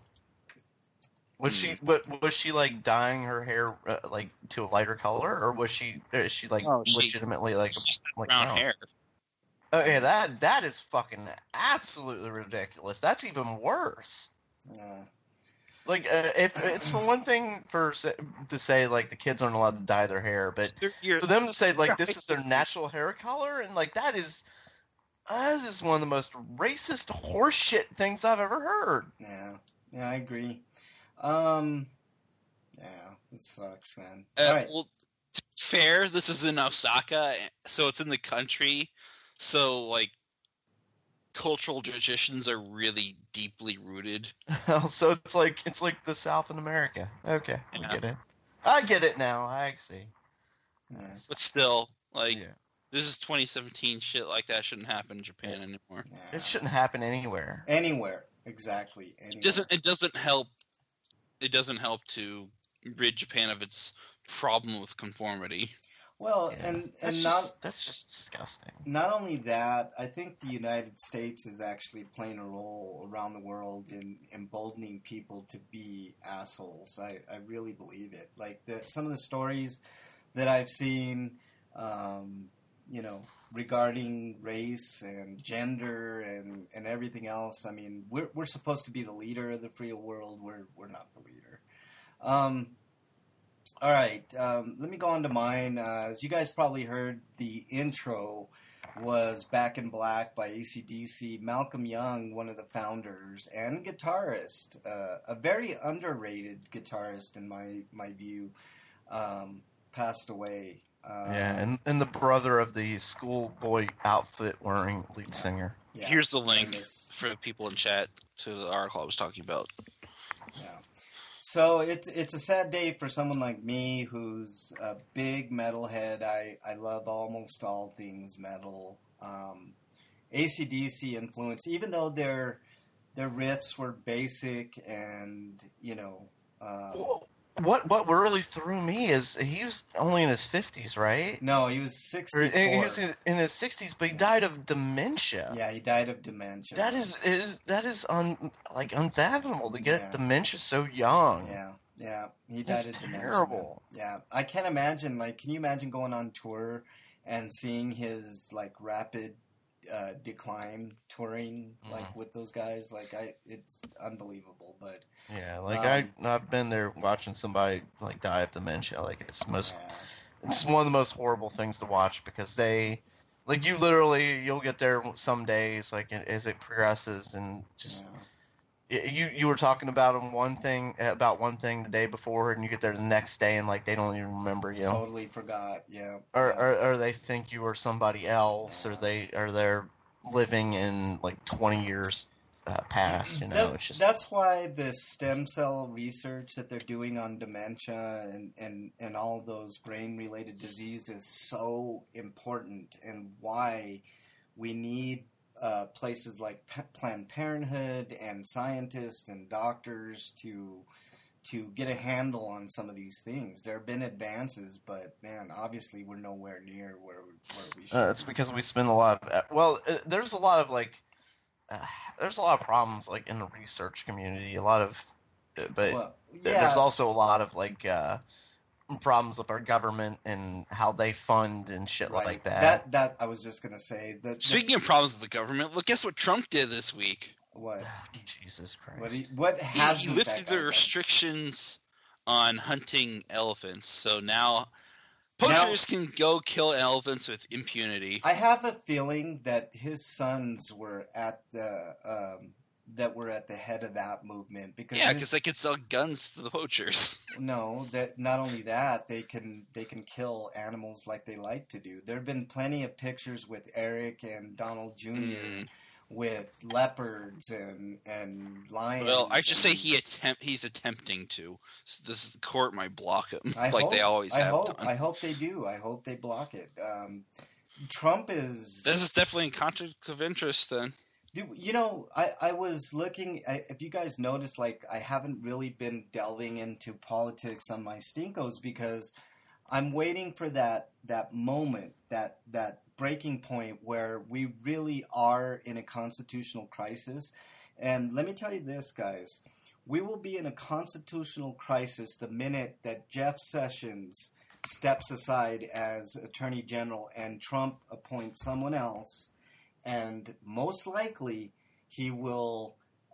Was she Hmm. what was she like dyeing her hair uh, like to a lighter color, or was she is she like No, she- legitimately like It's just that like brown no? hair. Okay, that that is fucking absolutely ridiculous. That's even worse. yeah. Like, uh, if it's for one thing for sa- to say like the kids aren't allowed to dye their hair, but They're- you're- for them to say like this is their natural hair color, and like that is that is one of the most racist horseshit things I've ever heard. Yeah. Yeah, I agree. Um. Yeah, it sucks, man. Uh, All right. Well, to be fair, this is in Osaka, so it's in the country. So, like, cultural traditions are really deeply rooted. So it's like it's like the South in America. Okay, I Yeah. get it. I get it now. I see. Yeah. But still, like, Yeah. This is twenty seventeen. Shit like that shouldn't happen in Japan anymore. Yeah. It shouldn't happen anywhere. Anywhere, exactly. Anywhere. It doesn't. It doesn't help. It doesn't help to rid Japan of its problem with conformity. Well, Yeah. and That's and just, not that's just disgusting. not only that, I think the United States is actually playing a role around the world in emboldening people to be assholes. I, I really believe it. Like the, some of the stories that I've seen, um, you know, regarding race and gender and, and everything else. I mean, we're we're supposed to be the leader of the free world. We're we're not the leader. Um, all right, um, let me go on to mine. Uh, as you guys probably heard, the intro was Back in Black by A C D C. Malcolm Young, one of the founders and guitarist, uh, a very underrated guitarist in my, my view, um, passed away. Uh, Yeah, and, and the brother of the schoolboy outfit wearing lead singer. yeah, Here's the link famous. for people in chat to the article I was talking about. Yeah. So it's it's a sad day for someone like me who's a big metalhead. I, I love almost all things metal. Um, A C D C influence, even though their their riffs were basic and, you know... Uh, Well, What what really threw me is he was only in his fifties, right? no, he was Or, sixty-four. he was in his sixties, but he died of dementia. Yeah, he died of dementia. That is is that is un, like unfathomable to get Yeah. dementia so young. Yeah, yeah. He died That's of dementia. terrible. Yeah, I can't imagine. Like, can you imagine going on tour and seeing his like rapid uh, decline touring like Mm. with those guys? Like, I, it's unbelievable. But Yeah, like Um, I I've been there watching somebody like die of dementia. Like it's the most yeah, it's one of the most horrible things to watch because they like you literally you'll get there some days like as it progresses and just yeah. y- you you were talking about them one thing about one thing the day before and you get there the next day and like they don't even remember you. Totally forgot. Yeah. Or, yeah. or or they think you are somebody else, or Yeah. they or they're living in like twenty years uh, past. You know, That- it's just that's why the stem cell research that they're doing on dementia and, and, and all those brain related diseases is so important, and why we need uh, places like P- Planned Parenthood and scientists and doctors to to get a handle on some of these things. There have been advances, but man, obviously we're nowhere near where we, where we should. uh, it's because we spend a lot of well, uh, there's a lot of like uh, there's a lot of problems like in the research community. A lot of, uh, but Well, there- yeah, there's also a lot of like uh, problems with our government and how they fund and shit right. like that. That that I was just gonna say. The, the- Speaking of problems with the government, look, guess what Trump did this week? what Jesus Christ! what he, what He, has he lifted the restrictions on hunting elephants, so now poachers can go kill elephants with impunity. I have a feeling that his sons were at the um, that were at the head of that movement because Yeah, his- because they could sell guns to the poachers. no, that not only that they can they can kill animals like they like to do. There have been plenty of pictures with Eric and Donald Junior Mm. with leopards and and lions. Well, I should say and- he attempt he's attempting to. So this the court might block him, I like hope, they always I have hope, done. I hope they do. I hope they block it. Um, Trump is. This is definitely in conflict of interest. Then Do- You know, I, I was looking, I, if you guys noticed, like, I haven't really been delving into politics on my Stinkos because I'm waiting for that, that moment, that, that breaking point where we really are in a constitutional crisis. And let me tell you this, guys. We will be in a constitutional crisis the minute that Jeff Sessions steps aside as Attorney General and Trump appoints someone else. And most likely, he will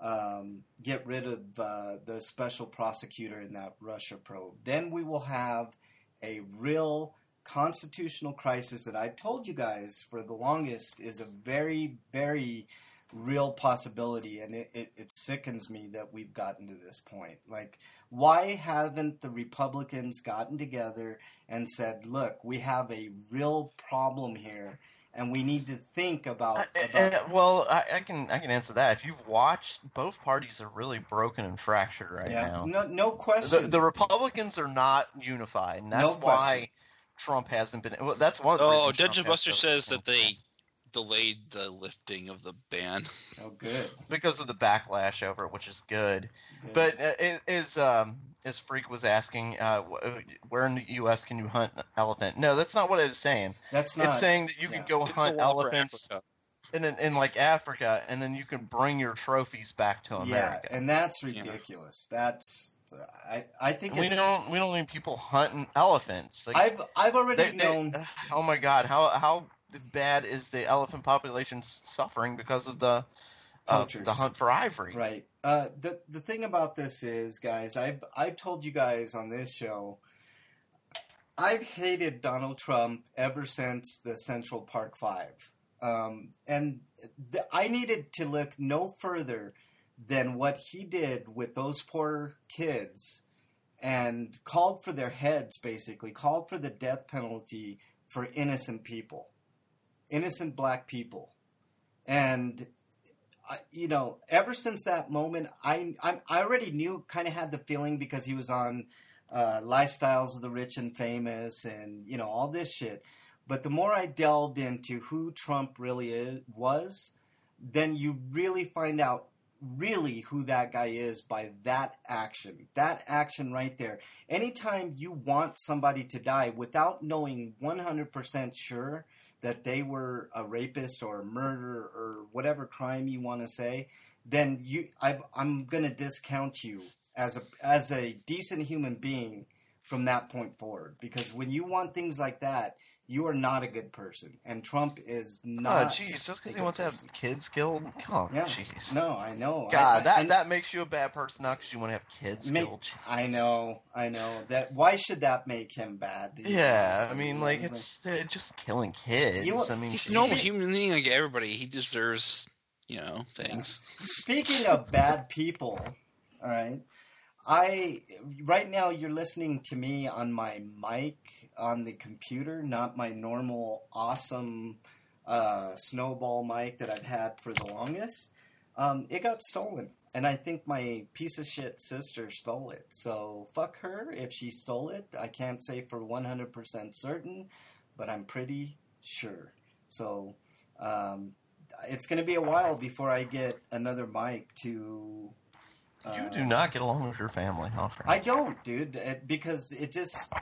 um, get rid of uh, the special prosecutor in that Russia probe. Then we will have a real constitutional crisis that I've told you guys for the longest is a very, very real possibility. And it, it, it sickens me that we've gotten to this point. Like, why haven't the Republicans gotten together and said, look, we have a real problem here. And we need to think about. Uh, about uh, well, I, I can I can answer that. If you've watched, both parties are really broken and fractured right yeah, now. no, no question. The, the Republicans are not unified, and that's No why question. Trump hasn't been. Well, that's one. Of the Oh, reasons Trump Dungeon has Buster so says many that they fans. delayed the lifting of the ban. Oh, good. because of the backlash over it, which is good. good. But uh, it is um, as Freak was asking, uh, wh- where in the U S can you hunt an elephant? No, that's not what it was saying. That's not. It's saying that you yeah. can go It's a hunt law for elephants Africa. in, in in like Africa, and then you can bring your trophies back to yeah, America. and that's ridiculous. That's I. I think we it's, don't we don't need people hunting elephants. Like, I've I've already they- they- known. oh my God, how how bad is the elephant population s- suffering because of the uh, Poachers. the hunt for ivory? Right. Uh, the the thing about this is, guys, I've I've told you guys on this show, I've hated Donald Trump ever since the Central Park Five, um, and th- I needed to look no further than what he did with those poor kids, and called for their heads, basically called for the death penalty for innocent people, innocent black people, and. I, you know, ever since that moment, I I, I already knew, kind of had the feeling because he was on uh, Lifestyles of the Rich and Famous and, you know, all this shit. But the more I delved into who Trump really is, was, then you really find out really who that guy is by that action. That action right there. Anytime you want somebody to die without knowing one hundred percent sure that they were a rapist or a murderer or whatever crime you want to say, then you, I, I'm going to discount you as a as a decent human being from that point forward. Because when you want things like that, you are not a good person, and Trump is Oh, not. jeez, just a because he good wants to person. have kids killed? Oh, Yeah. jeez. No, I know. God, I, I, that, and- that makes you a bad person, not because you want to have kids Make- killed. Jeez. I know, I know that. Why should that make him bad? Do you Yeah, I honestly? mean, You know, like, it's uh, just killing kids. You- I mean, He's a jeez. normal human being like everybody. He deserves, you know, things. Speaking of bad people, all right. I right now you're listening to me on my mic on the computer, not my normal awesome uh, snowball mic that I've had for the longest. Um, it got stolen, and I think my piece of shit sister stole it. So fuck her if she stole it. I can't say for one hundred percent certain, but I'm pretty sure. So um, it's going to be a while before I get another mic to. Uh, You do not get along with your family, huh, Frank? I don't, dude, it, because it just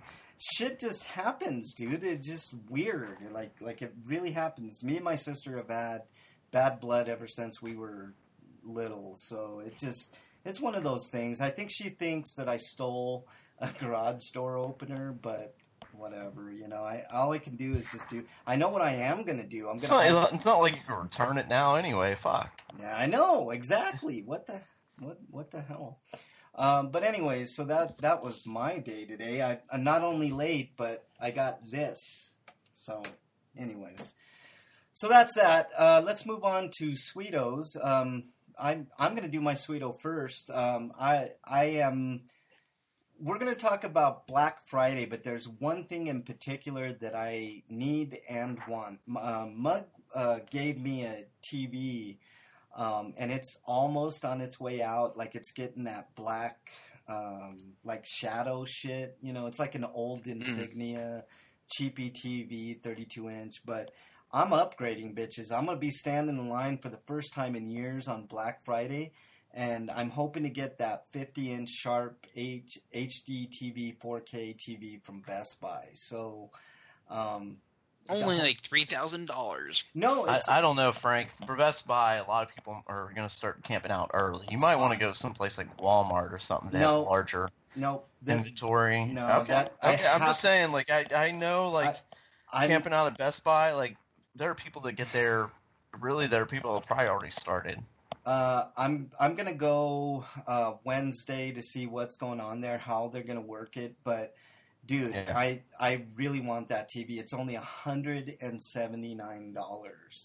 shit just happens, dude. It's just weird. Like, like it really happens. Me and my sister have had bad blood ever since we were little, so it just it's one of those things. I think she thinks that I stole a garage door opener, but whatever, you know. I all I can do is just do. I know what I am gonna do. I'm It's gonna. not, it's not like you can return it now anyway. Fuck. Yeah, I know exactly. What the what what the hell? Um, but anyways, so that that was my day today. I, I'm not only late, but I got this. So, anyways, so that's that. Uh, let's move on to Sweetos. Um, I'm I'm gonna do my Sweeto first. Um, I I am. We're gonna talk about Black Friday, but there's one thing in particular that I need and want. Um, Mug uh, gave me a T V. Um, and it's almost on its way out. Like, it's getting that black, um, like, shadow shit. You know, it's like an old Insignia, cheapy T V, thirty-two inch. But I'm upgrading, bitches. I'm going to be standing in line for the first time in years on Black Friday. And I'm hoping to get that fifty inch sharp H- HD T V, four K T V from Best Buy. So, um... Only the- like three thousand dollars. No, I, it's... I don't know, Frank. For Best Buy, a lot of people are going to start camping out early. You might want to go someplace like Walmart or something that has No. larger no, the, inventory. no, okay. that- I okay. I'm have- just saying, like, I, I know, like, I'm, camping out at Best Buy, like, there are people that get there. Really, there are people that probably already started. Uh, I'm I'm gonna go uh, Wednesday to see what's going on there, how they're gonna work it. But dude, Yeah. I I really want that T V. It's only a hundred and seventy nine dollars.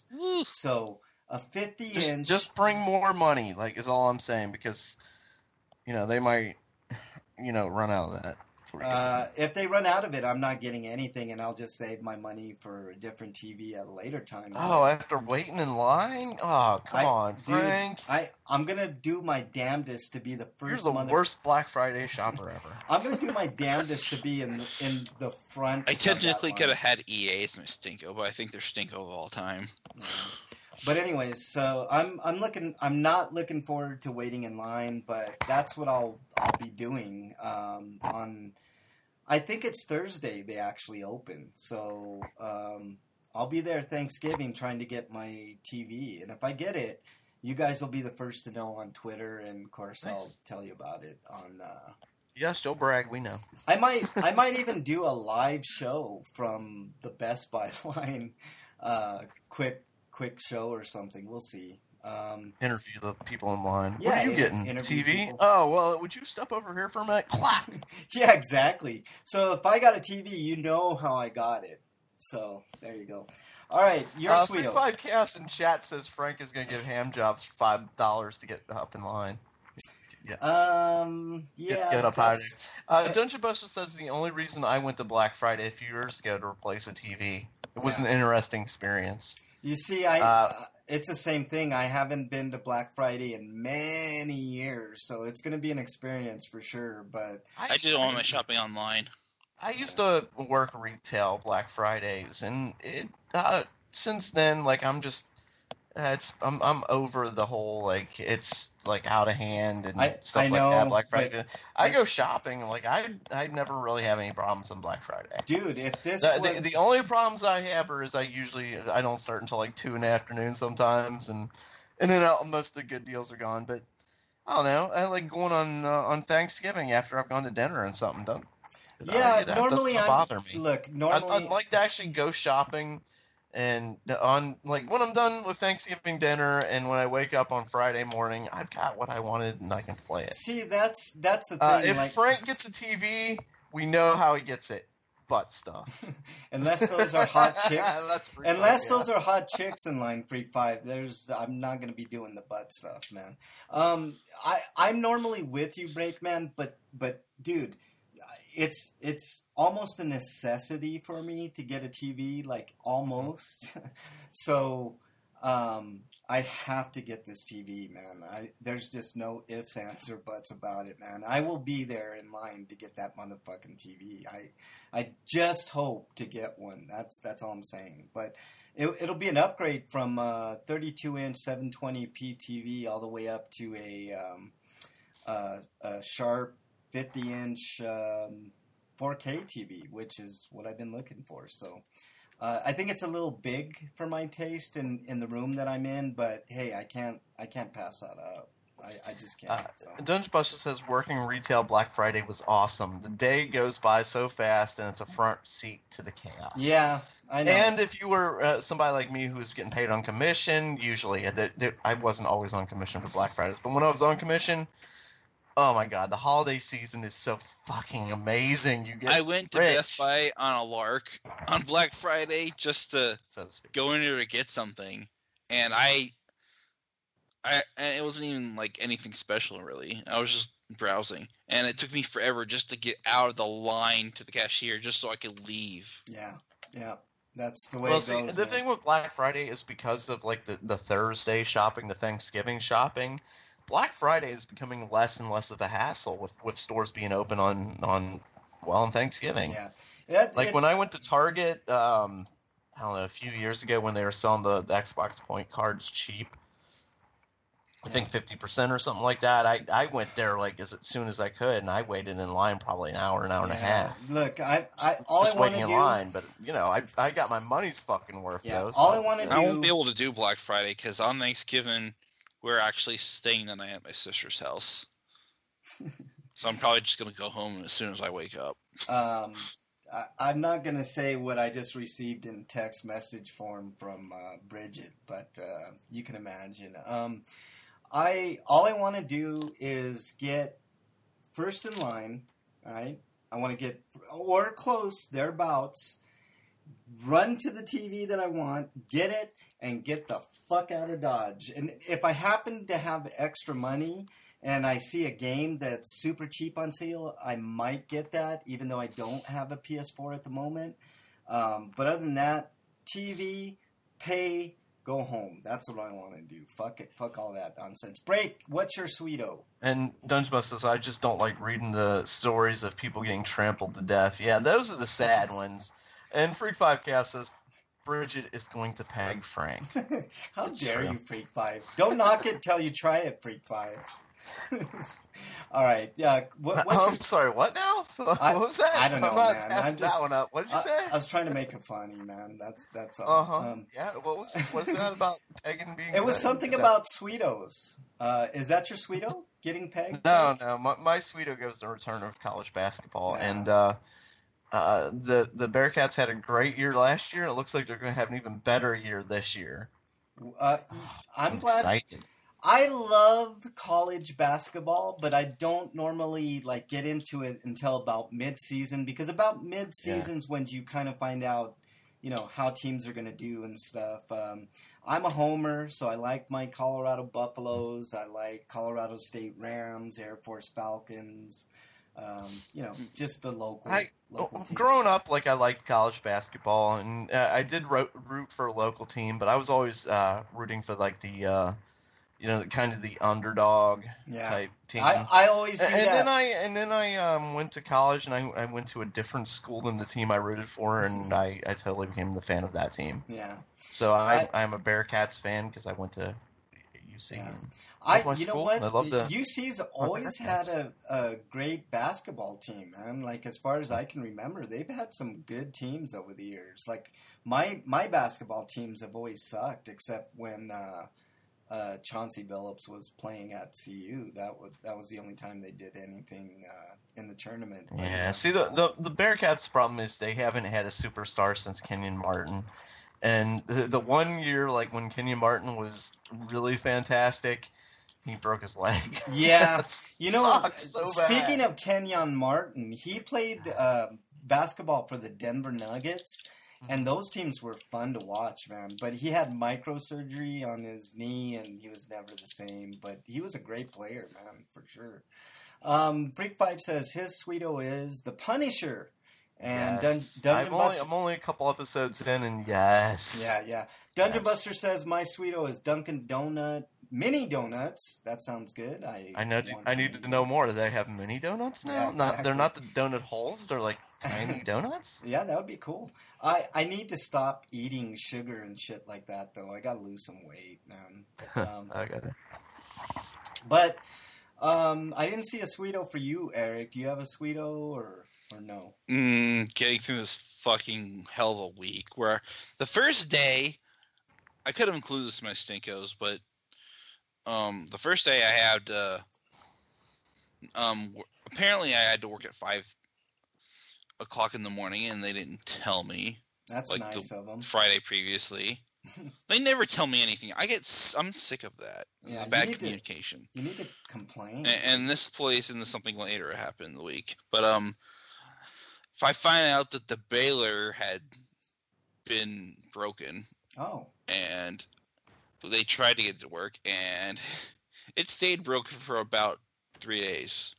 So a fifty Just, inch. just bring more money, like, is all I'm saying, because, you know, they might, you know, run out of that. before you get Uh, if they run out of it, I'm not getting anything, and I'll just save my money for a different T V at a later time. Oh, after waiting in line? Oh, come I, on, dude, Frank. I, I'm going to do my damnedest to be the You're first the mother- worst Black Friday shopper ever. I'm going to do my damnedest to be in the, in the front. I of that technically line. could have had E A as my Stinko, but I think they're Stinko of all time. Yeah. But anyways, so I'm I'm looking I'm not looking forward to waiting in line, but that's what I'll I'll be doing um, on. I think it's Thursday they actually open, so um, I'll be there Thanksgiving trying to get my T V, and if I get it, you guys will be the first to know on Twitter, and of course Nice. I'll tell you about it on. Uh, Yes, you'll brag. We know. I might I might even do a live show from the Best Buy line, uh, quick. quick show or something. We'll see. Um, Interview the people in line. Yeah, what are you inter- getting? interview T V? people. Oh, well, would you step over here for a minute? Clap! yeah, exactly. So if I got a T V, you know how I got it. So there you go. All right, you're uh, sweet. Five Chaos in chat says Frank is going to give ham jobs five dollars to get up in line. Um, yeah. Get, get up high. that's- Uh, Dungeon Buster says the only reason I went to Black Friday a few years ago to replace a T V. It was Yeah. an interesting experience. You see, I Uh, uh, it's the same thing. I haven't been to Black Friday in many years, so it's going to be an experience for sure. But I did all my shopping online. I used to work retail Black Fridays, and it uh, since then, like I'm just, uh, it's I'm I'm over the whole like it's like out of hand and I- stuff I like that. know, Black but- Friday, I go shopping. Like I I never really have any problems on Black Friday. dude, if this The, was, the, the only problems I have are is I usually I don't start until like two in the afternoon sometimes, and and then uh, most of the good deals are gone. But I don't know. I like going on uh, on Thanksgiving after I've gone to dinner and something. Don't yeah, that normally doesn't I'm bother me. look I'd, normally I'd like to actually go shopping, and on like when I'm done with Thanksgiving dinner, and when I wake up on Friday morning, I've got what I wanted and I can play it. see that's that's the thing. Uh, if like, Frank gets a T V, we know how he gets it. Butt stuff. unless those are hot chicks. That's pretty Unless funny, those yeah. are hot chicks in line Freak Five, there's I'm not gonna be doing the butt stuff, man. Um, I I'm normally with you, Breakman, but but dude, it's it's almost a necessity for me to get a T V, like almost. so um, I have to get this T V, man. I there's just no ifs, ands, or buts about it, man. I will be there in line to get that motherfucking T V. I I just hope to get one. That's that's all I'm saying. But it, it'll be an upgrade from a thirty-two inch seven twenty p T V all the way up to a um, uh, a sharp fifty inch um, four K T V, which is what I've been looking for. So uh, I think it's a little big for my taste in, in the room that I'm in. But hey, I can't I can't pass that up. I, I just can't. Uh, so. Dungeon Buster says working retail Black Friday was awesome. The day goes by so fast, and it's a front seat to the chaos. Yeah, I know. And if you were uh, somebody like me who was getting paid on commission, usually uh, th- th- I wasn't always on commission for Black Fridays, but when I was on commission, oh my god, the holiday season is so fucking amazing. You get I went to rich, Best Buy on a lark on Black Friday just to so to speak. go in there to get something, and I, I, and it wasn't even like anything special really. I was just browsing, and it took me forever just to get out of the line to the cashier just so I could leave. Yeah, yeah. That's the way Well, it see, goes. the man. thing with Black Friday is because of like the, the Thursday shopping, the Thanksgiving shopping. Black Friday is becoming less and less of a hassle with, with stores being open on on well on Thanksgiving. Yeah. That- Like it- when I went to Target, um, I don't know, a few years ago when they were selling the, the Xbox point cards cheap, I think fifty percent or something like that. I, I went there like as soon as I could, and I waited in line probably an hour, an hour and a yeah. half. Look, I, I all just I want waiting to in do. line, but you know, I I got my money's fucking worth Yeah, though. all so- I wanna I do- won't be able to do Black Friday because on Thanksgiving we're actually staying the night at my sister's house. So I'm probably just gonna go home as soon as I wake up. Um, I, I'm not gonna say what I just received in text message form from uh, Bridget, but uh, you can imagine. Um, I all I want to do is get first in line. All right, I want to get or close thereabouts. Run to the T V that I want, get it, and get the fuck out of Dodge. And if I happen to have extra money and I see a game that's super cheap on sale, I might get that, even though I don't have a P S four at the moment. Um, but other than that, T V, pay, go home. That's what I want to do. Fuck it. Fuck all that nonsense. Break, what's your sweeto? And Dungeon Buster says, I just don't like reading the stories of people getting trampled to death. Yeah, those are the sad ones. And Freak five Cast says, Bridget is going to peg Frank. How It's dare true. you, Freak five. Don't knock it till you try it, Freak five. All right. Yeah. What, what's I'm your... sorry, what now? What I- was that? I don't know, I'm not man. casting I'm just- that one up. What did you I, say? I was trying to make it funny, man. That's that's all. Uh-huh. Um, yeah, what was what's that about pegging being it was pegged? something Is that- about Sweetos. Uh, is that your Sweeto? Getting pegged? No, no. My, my Sweeto goes to return of college basketball, Yeah. and uh, uh, the the Bearcats had a great year last year. And it looks like they're going to have an even better year this year. Uh, I'm glad. excited. I love college basketball, but I don't normally like get into it until about mid-season, because about mid-season's when you kind of find out, you know, how teams are going to do and stuff. Um, I'm a homer, so I like my Colorado Buffaloes. I like Colorado State Rams, Air Force Falcons. Um, you know, just the local. I local teams. growing up, like I liked college basketball, and uh, I did ro- root for a local team, but I was always uh, rooting for like the, uh, you know, kind of the underdog Yeah. type team. I, I always do and, that. and then I and then I um, went to college, and I, I went to a different school than the team I rooted for, and I, I totally became the fan of that team. yeah. So I, I- I'm a Bearcats fan because I went to U C. Yeah. And I, love my you know school, what? and I love the- U C's always had a, a great basketball team, man. Like as far as I can remember, they've had some good teams over the years. Like my my basketball teams have always sucked, except when uh, uh, Chauncey Billups was playing at C U. That was that was the only time they did anything uh, in the tournament. But, Yeah, uh, see, the, the the Bearcats' problem is they haven't had a superstar since Kenyon Martin, and the, the one year, like when Kenyon Martin was really fantastic, he broke his leg. Yeah, That you know, sucks so speaking bad. of Kenyon Martin, he played uh, basketball for the Denver Nuggets, and those teams were fun to watch, man. But he had microsurgery on his knee, and he was never the same. But he was a great player, man, for sure. Um, Freak Five says his Sweeto is the Punisher, and Yes. Dun- Dungeon I'm only, Buster. I'm only a couple episodes in, and yes. Yeah, yeah. Dungeon Yes. Buster says my Sweeto is Dunkin' Donut mini donuts. That sounds good. I I know. want I some need to mini know more. Do they have mini donuts now? Yeah, Not. They're exactly. not the donut holes. They're like tiny donuts. Yeah, that would be cool. I, I need to stop eating sugar and shit like that, though. I gotta lose some weight, man. Um, I got it. but um, I didn't see a Sweeto for you, Eric. Do you have a Sweeto or or no? Mm, getting through this fucking hell of a week where the first day I could have included this in my stinkos, but um, the first day I had uh, um, w- apparently I had to work at five o'clock in the morning, and they didn't tell me That's like nice the of them. Friday previously. They never tell me anything. I get s- I'm sick of that. Yeah, The you bad need to- communication. You need to complain. And, and this place and this something later happened in the week. But um, if I find out that the baler had been broken oh, and they tried to get it to work and it stayed broken for about three days.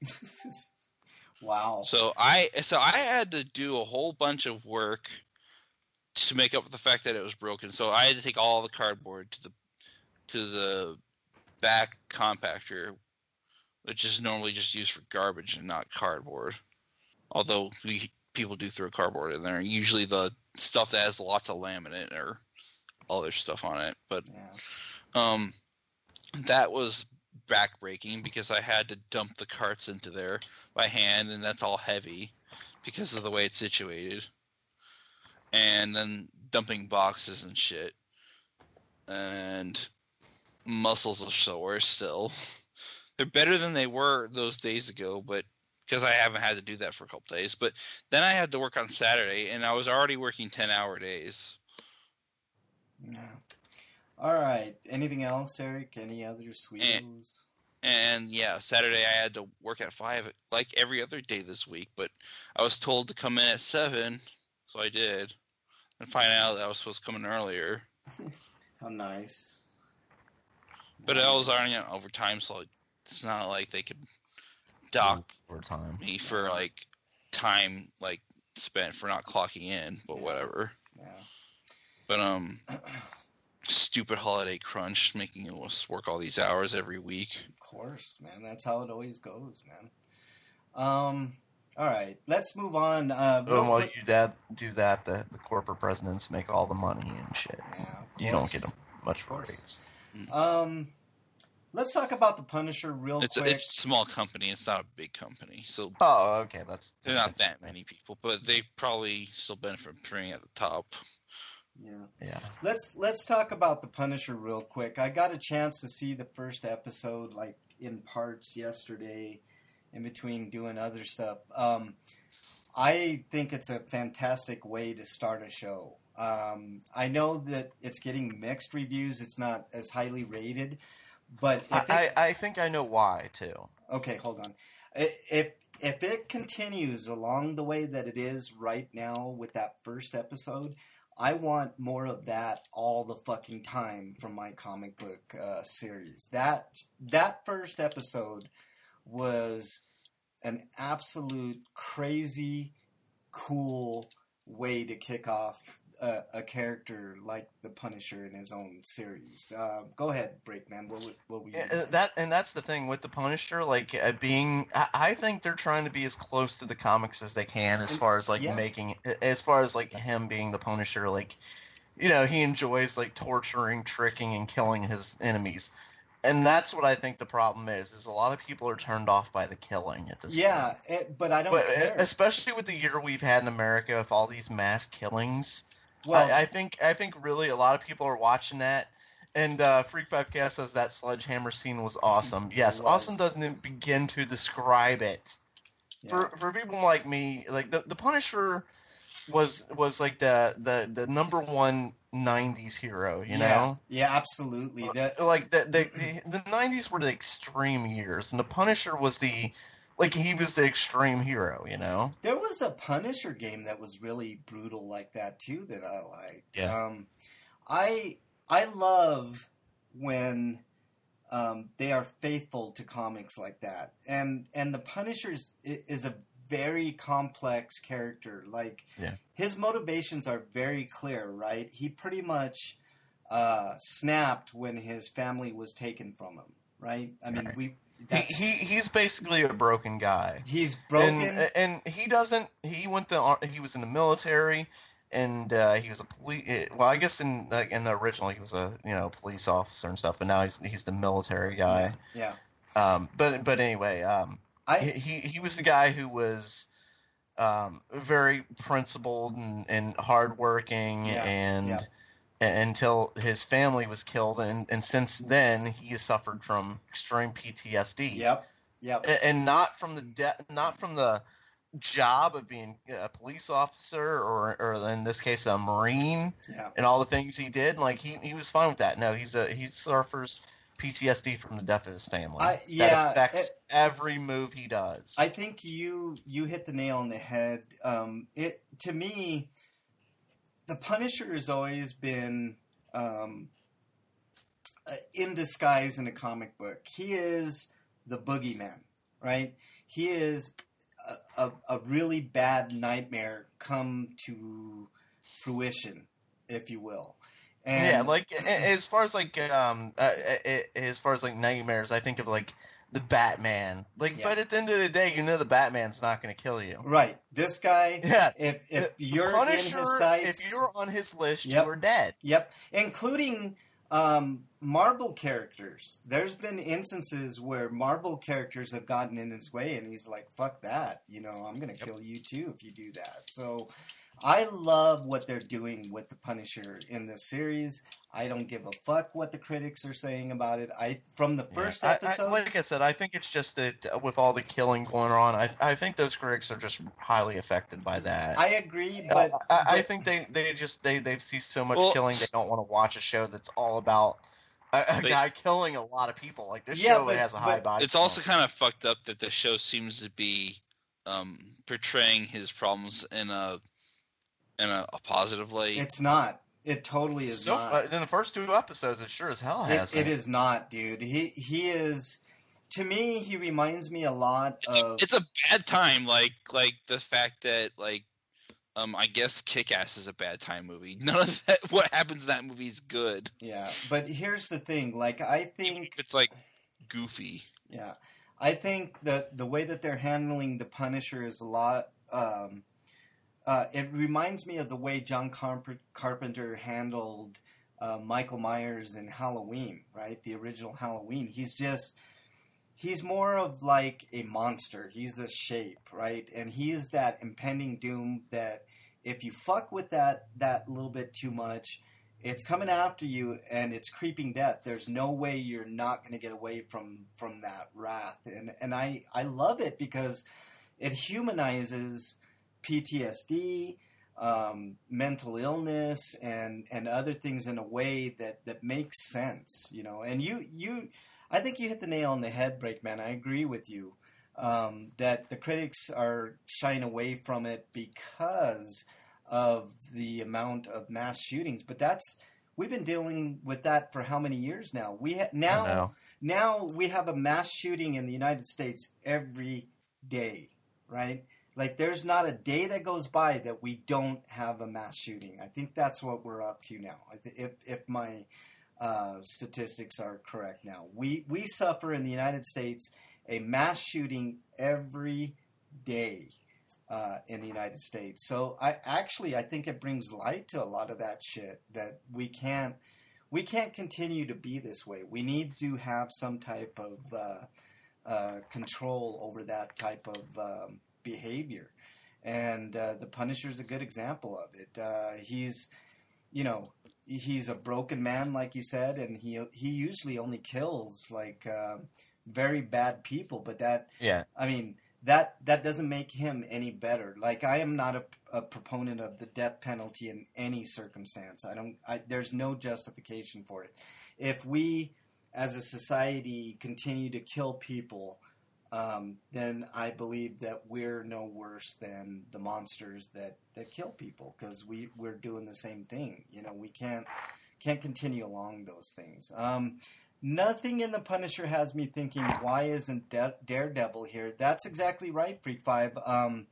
wow. So I so I had to do a whole bunch of work to make up for the fact that it was broken. So I had to take all the cardboard to the to the back compactor, which is normally just used for garbage and not cardboard. Although we people do throw cardboard in there, usually the stuff that has lots of laminate or other stuff on it. But Yeah. um, that was backbreaking because I had to dump the carts into there by hand, and that's all heavy because of the way it's situated. And then dumping boxes and shit. And muscles are sore still. They're better than they were those days ago, but because I haven't had to do that for a couple days. But then I had to work on Saturday, and I was already working ten-hour days. Yeah. All right. Anything else, Eric? Any other Sweetos? And yeah, Saturday I had to work at five, like every other day this week. But I was told to come in at seven, so I did. And find out that I was supposed to come in earlier. How nice. But I was already on overtime, so it's not like they could dock over time me for like time like spent for not clocking in, but whatever. Yeah. But um, stupid holiday crunch making us work all these hours every week. Of course, man. That's how it always goes, man. Um. All right, let's move on. Uh, and while quick... you that, do that, the, the corporate presidents make all the money and shit. Yeah, you don't get them much praise. Um, let's talk about the Punisher real it's quick. A, it's a small company. It's not a big company, so oh, okay, that's they're not that many people, but they probably still benefit from being at the top. Yeah, yeah. Let's let's talk about the Punisher real quick. I got a chance to see the first episode, like in parts yesterday. In between doing other stuff. Um, I think it's a fantastic way to start a show. Um, I know that it's getting mixed reviews. It's not as highly rated. But if I, it, I, I think I know why, too. Okay, hold on. If, if it continues along the way that it is right now with that first episode, I want more of that all the fucking time from my comic book uh, series. That That first episode was an absolute crazy, cool way to kick off a, a character like the Punisher in his own series. Uh, go ahead, Breakman. What would what we yeah, that and that's the thing with the Punisher. Like uh, being, I, I think they're trying to be as close to the comics as they can, as far as like yeah. making, as far as like him being the Punisher. Like, you know, he enjoys like torturing, tricking, and killing his enemies. And that's what I think the problem is, is a lot of people are turned off by the killing at this yeah, point. Yeah, but I don't but, care. Especially with the year we've had in America with all these mass killings. Well, I, I think I think really a lot of people are watching that. And uh, Freak five K says that sledgehammer scene was awesome. Yes, was. awesome doesn't begin to describe it. Yeah. For for people like me, like the, the Punisher was was like the, the, the number one nineties hero, you yeah. know? Yeah, absolutely. That like the, the the nineties were the extreme years, and the Punisher was the like he was the extreme hero, you know. There was a Punisher game that was really brutal like that too that I liked. Yeah. Um, I I love when um, they are faithful to comics like that, and and the Punisher is, is a very complex character. Like, yeah. his motivations are very clear, right? He pretty much uh, snapped when his family was taken from him, right? I mean, right. we. He, he he's basically a broken guy. He's broken, and, and he doesn't. He went to. He was in the military, and uh, he was a police. Well, I guess in like in the original he was a you know police officer and stuff, but now he's he's the military guy. Yeah. yeah. Um. But but anyway. Um. I, he he was the guy who was um, very principled and, and hardworking, yeah, and, yeah. and until his family was killed, and, and since then he has suffered from extreme P T S D. Yep, yep. And, and not from the de- not from the job of being a police officer, or or in this case a Marine, yeah. and all the things he did. Like he, he was fine with that. No, he's a he suffers P T S D from the death of his family. I, yeah, that affects it, every move he does. I think you you hit the nail on the head. Um, it to me, the Punisher has always been um, in disguise in a comic book. He is the boogeyman, right? He is a, a, a really bad nightmare come to fruition, if you will. And yeah, like as far as like um uh, as far as like nightmares, I think of like the Batman. Like, yeah. But at the end of the day, you know the Batman's not going to kill you. Right. This guy. Yeah. If if you're Punisher, in his sights, if you're on his list, yep. you are dead. Yep. Including um, Marvel characters. There's been instances where Marvel characters have gotten in his way, and he's like, "Fuck that! You know, I'm going to kill you too if you do that." So. I love what they're doing with the Punisher in this series. I don't give a fuck what the critics are saying about it. I from the first yeah. episode, I, I, like I said, I think it's just that with all the killing going on, I I think those critics are just highly affected by that. I agree, but I, I, but, I think they, they just they they see so much well, killing they don't want to watch a show that's all about a, a but, guy killing a lot of people. Like this yeah, show but, has a high body. It's count. also kind of fucked up that the show seems to be um, portraying his problems in a in a, a positive light. It's not. It totally is so, not. Uh, in the first two episodes, it sure as hell has. It, it is not, dude. He he is to me, he reminds me a lot It's a, of. it's a bad time, like like the fact that like um I guess Kick-Ass is a bad time movie. None of that what happens in that movie is good. Yeah, but here's the thing. Like, I Even think if it's like goofy. Yeah, I think that the way that they're handling the Punisher is a lot. Um, uh, it reminds me of the way John Carp- Carpenter handled uh, Michael Myers in Halloween, right? The original Halloween. He's just he's more of like a monster. He's a shape, right? And he is that impending doom that if you fuck with that that little bit too much, it's coming after you and it's creeping death. There's no way you're not going to get away from from that wrath. And and I I love it because it humanizes P T S D, um, mental illness, and and other things in a way that that makes sense, you know. And you you I think you hit the nail on the head, Breakman. I agree with you um, that the critics are shying away from it because of the amount of mass shootings. But that's we've been dealing with that for how many years now? We ha- now now we have a mass shooting in the United States every day, right? Like, there's not a day that goes by that we don't have a mass shooting. I think that's what we're up to now. I th- if if my uh, statistics are correct now, we we suffer in the United States a mass shooting every day uh, in the United States. So I actually I think it brings light to a lot of that shit that we can't we can't continue to be this way. We need to have some type of uh, uh, control over that type of um, behavior, and uh, the Punisher is a good example of it. Uh, he's, you know, he's a broken man, like you said, and he he usually only kills like uh, very bad people. But that, Yeah. I mean, that that doesn't make him any better. Like, I am not a, a proponent of the death penalty in any circumstance. I don't. I, there's no justification for it. If we, as a society, continue to kill people, Um, then I believe that we're no worse than the monsters that, that kill people, because we, we're doing the same thing. You know, we can't can't continue along those things. Um, nothing in the Punisher has me thinking, why isn't Da- Daredevil here? That's exactly right, Freak Five. Um,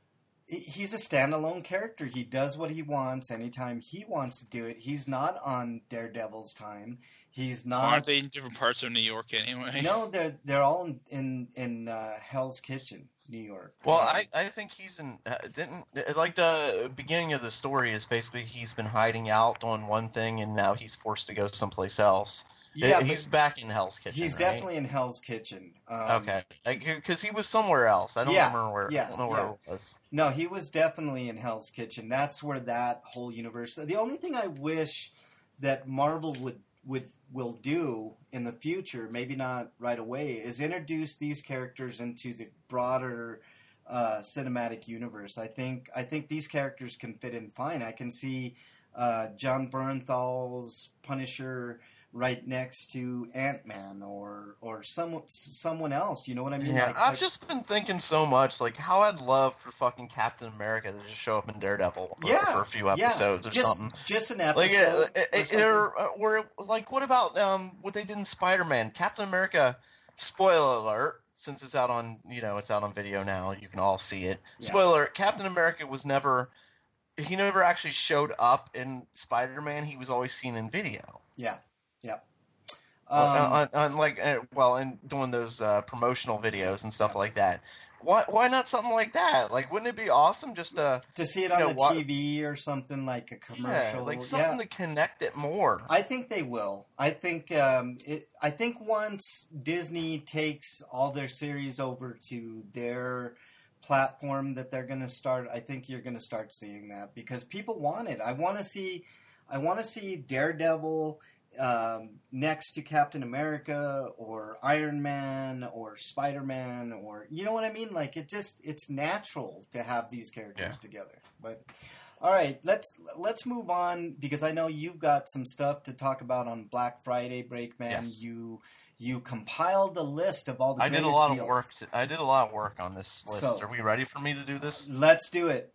he's a standalone character. He does what he wants anytime he wants to do it. He's not on Daredevil's time. He's not. Aren't they in different parts of New York anyway? No, they're they're all in in, in uh, Hell's Kitchen, New York. Well, I, I think he's in uh, didn't like the beginning of the story is basically he's been hiding out on one thing and now he's forced to go someplace else. Yeah, he's back in Hell's Kitchen. He's right? definitely in Hell's Kitchen. Um, okay, because he was somewhere else. I don't Yeah, remember where. yeah, I don't know where yeah. it was. No, he was definitely in Hell's Kitchen. That's where that whole universe. The only thing I wish that Marvel would would will do in the future, maybe not right away, is introduce these characters into the broader uh, cinematic universe. I think I think these characters can fit in fine. I can see uh, John Bernthal's Punisher right next to Ant-Man or or some someone else. You know what I mean? Yeah, Like- I've like- just been thinking so much, like how I'd love for fucking Captain America to just show up in Daredevil for, Yeah, for a few yeah. episodes or just, something. Just an episode. Like, it, it, or it, something. or, uh, or it was like, what about um, what they did in Spider-Man? Captain America, spoiler alert, since it's out on, you know, it's out on video now, you can all see it. Yeah. Spoiler alert, Captain America was never, he never actually showed up in Spider-Man. He was always seen in video. Yeah, yeah. on, Um, on, on like, uh, well, and doing those uh, promotional videos and stuff like that. Why, why not something like that? Like, wouldn't it be awesome just to, to see it you on know, the what- T V or something like a yeah, commercial. like something yeah. to connect it more? I think they will. I think um, it, I think once Disney takes all their series over to their platform that they're going to start, I think you're going to start seeing that because people want it. I want to see, I want to see Daredevil um, next to Captain America or Iron Man or Spider-Man or you know what I mean. Like it just it's natural to have these characters Yeah. together. But all right, let's let's move on because I know you've got some stuff to talk about on Black Friday, Breakman. Yes. You you compiled the list of all the I did a greatest lot deals. of work. To, I did a lot of work on this list. So- Are we ready for me to do this? Let's do it.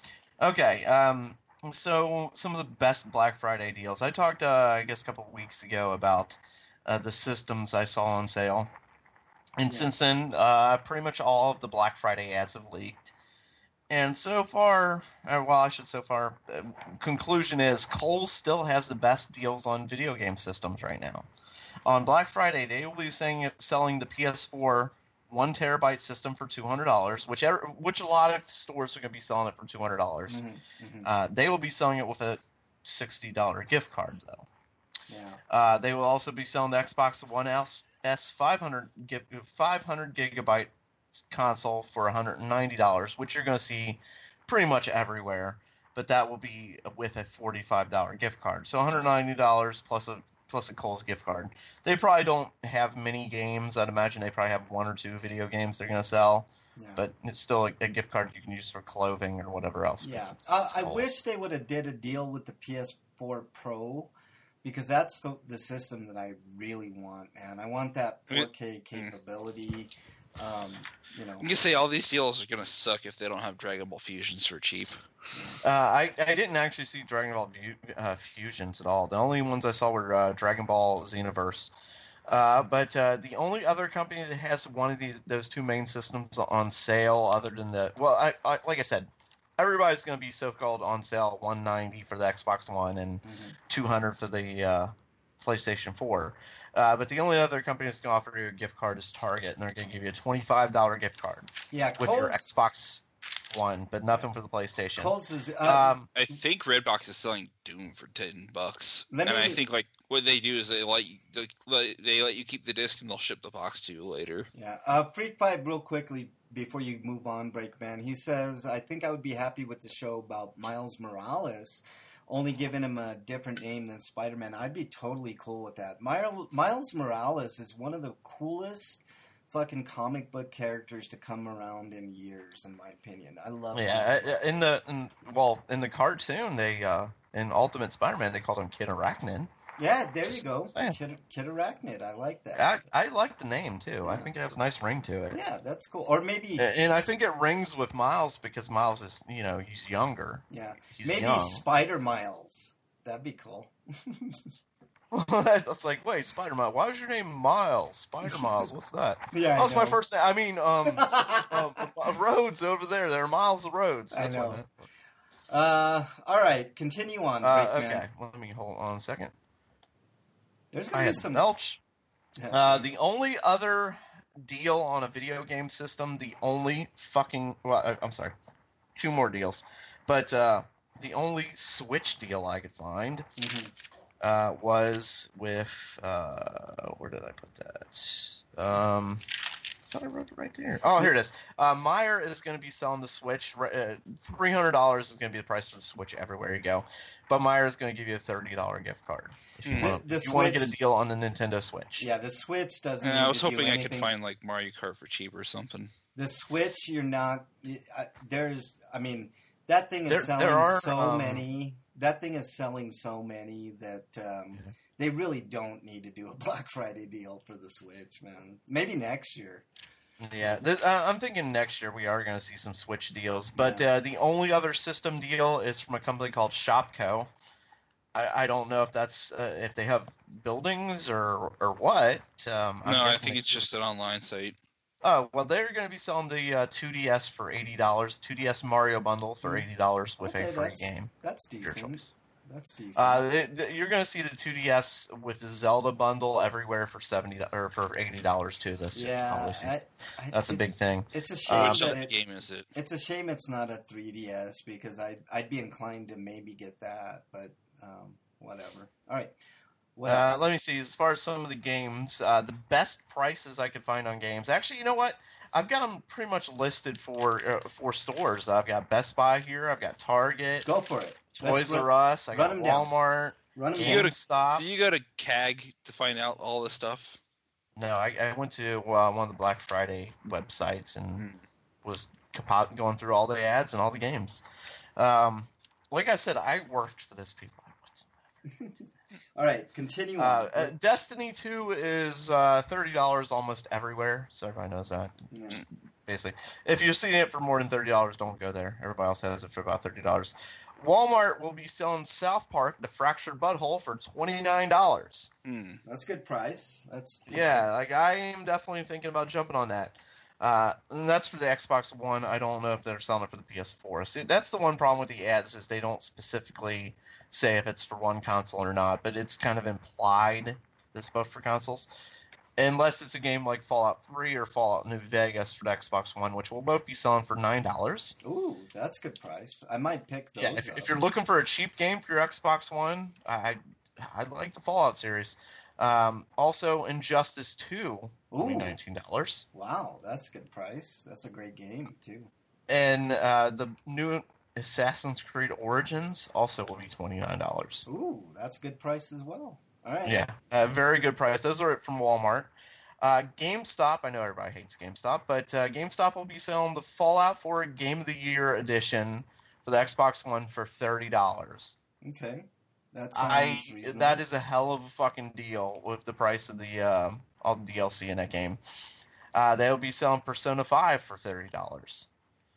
Okay. Um. So some of the best Black Friday deals. I talked, uh, I guess, a couple of weeks ago about uh, the systems I saw on sale. And Yeah. since then, uh, pretty much all of the Black Friday ads have leaked. And so far, or well, I should so far, uh, conclusion is Kohl's still has the best deals on video game systems right now. On Black Friday, they will be saying, selling the P S four one terabyte system for two hundred dollars, which ever, which a lot of stores are going to be selling it for two hundred dollars. Mm-hmm, mm-hmm. Uh, they will be selling it with a sixty dollars gift card, though. Yeah. Uh, they will also be selling the Xbox One S, S five hundred, five hundred gigabyte console for one hundred ninety dollars, which you're going to see pretty much everywhere, but that will be with a forty-five dollars gift card. So one hundred ninety dollars plus a plus a Kohl's gift card. They probably don't have many games. I'd imagine they probably have one or two video games they're going to sell, Yeah. but it's still a, a gift card you can use for clothing or whatever else. Yeah, It's- uh, it's I Kohl's. wish they would have did a deal with the P S four Pro, because that's the the system that I really want, man. I want that four K capability. Um, you know, You can say all these deals are gonna suck if they don't have Dragon Ball Fusions for cheap. Uh, I, I didn't actually see Dragon Ball View, uh, Fusions at all. The only ones I saw were uh, Dragon Ball Xenoverse. Uh, but uh, the only other company that has one of these those two main systems on sale, other than the well, I, I like I said, everybody's going to be so-called on sale one ninety for the Xbox One and Mhm. two hundred for the uh, PlayStation four. Uh, but the only other company that's going to offer you a gift card is Target, and they're going to give you a twenty-five dollars gift card yeah, with your Kohl's, Xbox One, but nothing for the PlayStation. Kohl's is uh, Um, I think Redbox is selling Doom for ten bucks, Let and I me- think like what they do is they let you they, let- they let you keep the disc and they'll ship the box to you later. yeah. Uh, Freak Five, real quickly before you move on, Breakman. He says, "I think I would be happy with the show about Miles Morales." Only giving him a different name than Spider-Man. I'd be totally cool with that. Miles, Miles Morales is one of the coolest fucking comic book characters to come around in years, in my opinion. I love Yeah, Miles. uh, in the in, well, in the cartoon, they uh, in Ultimate Spider-Man, they called him Kid Arachnid. Yeah, there you Just go. saying. Kid, Kid Arachnid. I like that. I, I like the name too. I Yeah. think it has a nice ring to it. Yeah, that's cool. Or maybe, And, and I think it rings with Miles because Miles is, you know, he's younger. yeah, He's maybe young. Spider Miles. That'd be cool. That's like, wait, Spider-Man. Why was your name Miles? Spider Miles. What's that? Yeah, I oh, it's my know. first name. I mean, um, um, uh, roads over there. There are miles of roads. I That's know. what I meant. uh, all right, continue on. Uh, Breakman. okay, let me hold on a second. There's I gonna be had some. Belch. Uh, the only other deal on a video game system, the only fucking well, I- I'm sorry, two more deals, but uh, the only Switch deal I could find Mhm. uh, was with uh, where did I put that? Um, I thought I wrote it right there. Oh, here it is. Uh, Meyer is going to be selling the Switch. Uh, Three hundred dollars is going to be the price for the Switch everywhere you go, but Meyer is going to give you a thirty dollars gift card if you Mm. want. The- the if you want to get a Switch- deal on the Nintendo Switch. Yeah, the Switch doesn't. And need I was to do hoping I could anything. find like Mario Kart for cheap or something. The Switch. You're not. I- There's. I mean, that thing is There- selling there are, so um, many. That thing is selling so many that um, Yeah. they really don't need to do a Black Friday deal for the Switch, man. Maybe next year. Yeah, th- uh, I'm thinking next year we are going to see some Switch deals, but uh, the only other system deal is from a company called Shopco. I, I don't know if that's uh, if they have buildings or or what. Um, I'm No, I guessing think they- it's just an online site. Oh well, they're going to be selling the uh, two D S for eighty dollars, two D S Mario bundle for eighty dollars with Okay, a free that's- game. That's Your decent. choice. That's decent. Uh, it, th- you're going to see the two D S with the Zelda bundle everywhere for seventy or for eighty dollars too. This yeah, holiday season. I, I, That's a it- big thing. It's a shame Um, Which that other it, game is it? it's a shame it's not a three D S because I'd I'd be inclined to maybe get that, but um, whatever. All right. What Uh, else? let me see. As far as some of the games, uh, the best prices I could find on games. Actually, you know what? I've got them pretty much listed for uh, for stores. I've got Best Buy here. I've got Target, Go for it. Toys Let's R run, Us. I run got 'em down. Walmart, run 'em You down. go to- GameStop. Do you go to C A G to find out all this stuff? No, I, I went to uh, one of the Black Friday websites and Hmm. was compo- going through all the ads and all the games. Um, like I said, I worked for this people. I put some- All right, continue Uh, on. uh, Destiny two is uh, thirty dollars almost everywhere, so everybody knows that. Yeah. Basically, if you're seeing it for more than thirty dollars, don't go there. Everybody else has it for about thirty dollars. Walmart will be selling South Park: The Fractured Butthole for twenty-nine dollars. Hmm. That's a good price. That's Yeah, like I am definitely thinking about jumping on that. Uh, and that's for the Xbox One. I don't know if they're selling it for the P S four. See, that's the one problem with the ads is they don't specifically say if it's for one console or not, but it's kind of implied that it's both for consoles. Unless it's a game like Fallout three or Fallout New Vegas for the Xbox One, which will both be selling for nine dollars. Ooh, that's a good price. I might pick those Yeah, if, up. if you're looking for a cheap game for your Xbox One, I I like the Fallout series. Um, also, Injustice two will be Ooh. nineteen dollars. Wow, that's a good price. That's a great game, too. And uh, the new Assassin's Creed Origins also will be twenty-nine dollars. Ooh, that's a good price as well. All right. Yeah, a very good price. Those are from Walmart. Uh, GameStop, I know everybody hates GameStop, but uh, GameStop will be selling the Fallout four Game of the Year edition for the Xbox One for thirty dollars. Okay. That sounds I reasonable. that is a hell of a fucking deal with the price of the uh, all the D L C in that game. Uh, they'll be selling Persona five for thirty dollars.